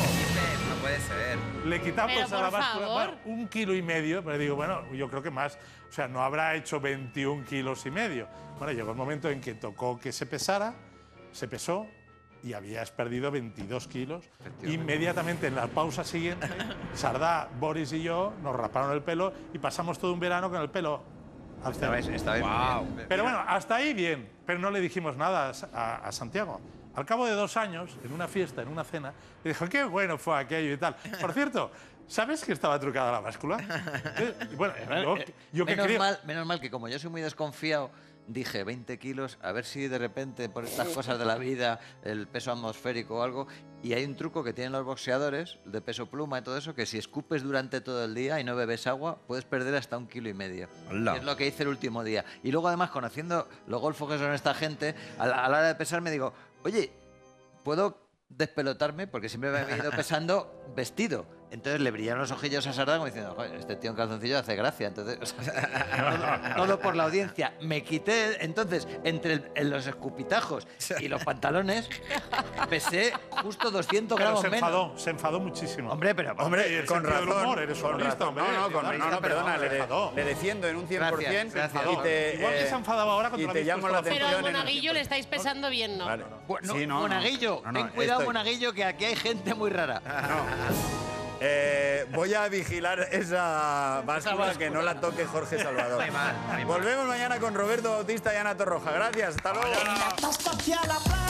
Speaker 3: No puede ser.
Speaker 13: Le quitamos
Speaker 4: Pero,
Speaker 13: a la
Speaker 4: por
Speaker 13: báscula
Speaker 4: favor.
Speaker 13: 1,5 kilos, pero digo, bueno, yo creo que más. O sea, no habrá hecho 21,5 kilos. Bueno, llegó el momento en que tocó que se pesara, se pesó y habías perdido 22 kilos. Inmediatamente en la pausa siguiente, Sardá, Boris y yo nos raparon el pelo y pasamos todo un verano con el pelo al cero.
Speaker 3: Esta vez
Speaker 6: Wow.
Speaker 13: Pero bueno, hasta ahí bien, pero no le dijimos nada a Santiago. Al cabo de 2 años, en una fiesta, en una cena, le dijo, qué bueno fue aquello y tal. Por cierto, ¿sabes que estaba trucada la báscula? Bueno, yo que creo...
Speaker 5: Menos mal que como yo soy muy desconfiado, dije 20 kilos, a ver si de repente por estas cosas de la vida, el peso atmosférico o algo, y hay un truco que tienen los boxeadores, de peso pluma y todo eso, que si escupes durante todo el día y no bebes agua, puedes perder hasta 1,5 kilos.
Speaker 3: Hola.
Speaker 5: Es lo que hice el último día. Y luego además, conociendo lo golfos que son esta gente, a la hora de pesar me digo, oye, ¿puedo despelotarme? Porque siempre me he ido pesando vestido. Entonces le brillaron los ojillos a Sardá como diciendo, "Joder, este tío en calzoncillo hace gracia". Entonces, o sea, todo por la audiencia. Me quité, entonces, en los escupitajos y los pantalones, pesé justo 200
Speaker 13: Pero
Speaker 5: gramos menos.
Speaker 13: se enfadó muchísimo.
Speaker 5: Hombre, pero...
Speaker 1: Hombre,
Speaker 13: el
Speaker 1: con
Speaker 13: sentido del
Speaker 1: razón.
Speaker 13: humor, eres
Speaker 1: con
Speaker 13: humorista,
Speaker 1: razón.
Speaker 13: hombre.
Speaker 1: No, perdona,
Speaker 13: se enfadó.
Speaker 1: le defiendo en un 100%.
Speaker 5: Gracias.
Speaker 1: Y te,
Speaker 13: Igual que se enfadaba ahora cuando
Speaker 1: y
Speaker 13: lo
Speaker 1: te
Speaker 13: habéis
Speaker 1: llamo
Speaker 13: puesto
Speaker 1: la
Speaker 13: la
Speaker 1: atención.
Speaker 4: Pero a
Speaker 1: en el
Speaker 4: Monaguillo le estáis pesando bien, ¿no?
Speaker 1: Vale.
Speaker 5: Bueno,
Speaker 1: Sí, no,
Speaker 5: Monaguillo,
Speaker 1: no, no,
Speaker 5: ten cuidado,
Speaker 1: estoy-
Speaker 5: Monaguillo, que aquí hay gente muy rara.
Speaker 1: Voy a vigilar esa báscula que no la toque Jorge Salvador.
Speaker 3: Muy mal.
Speaker 1: Volvemos mañana con Roberto Bautista y Ana Torroja. Gracias, hasta luego.
Speaker 15: Hasta hacia la playa.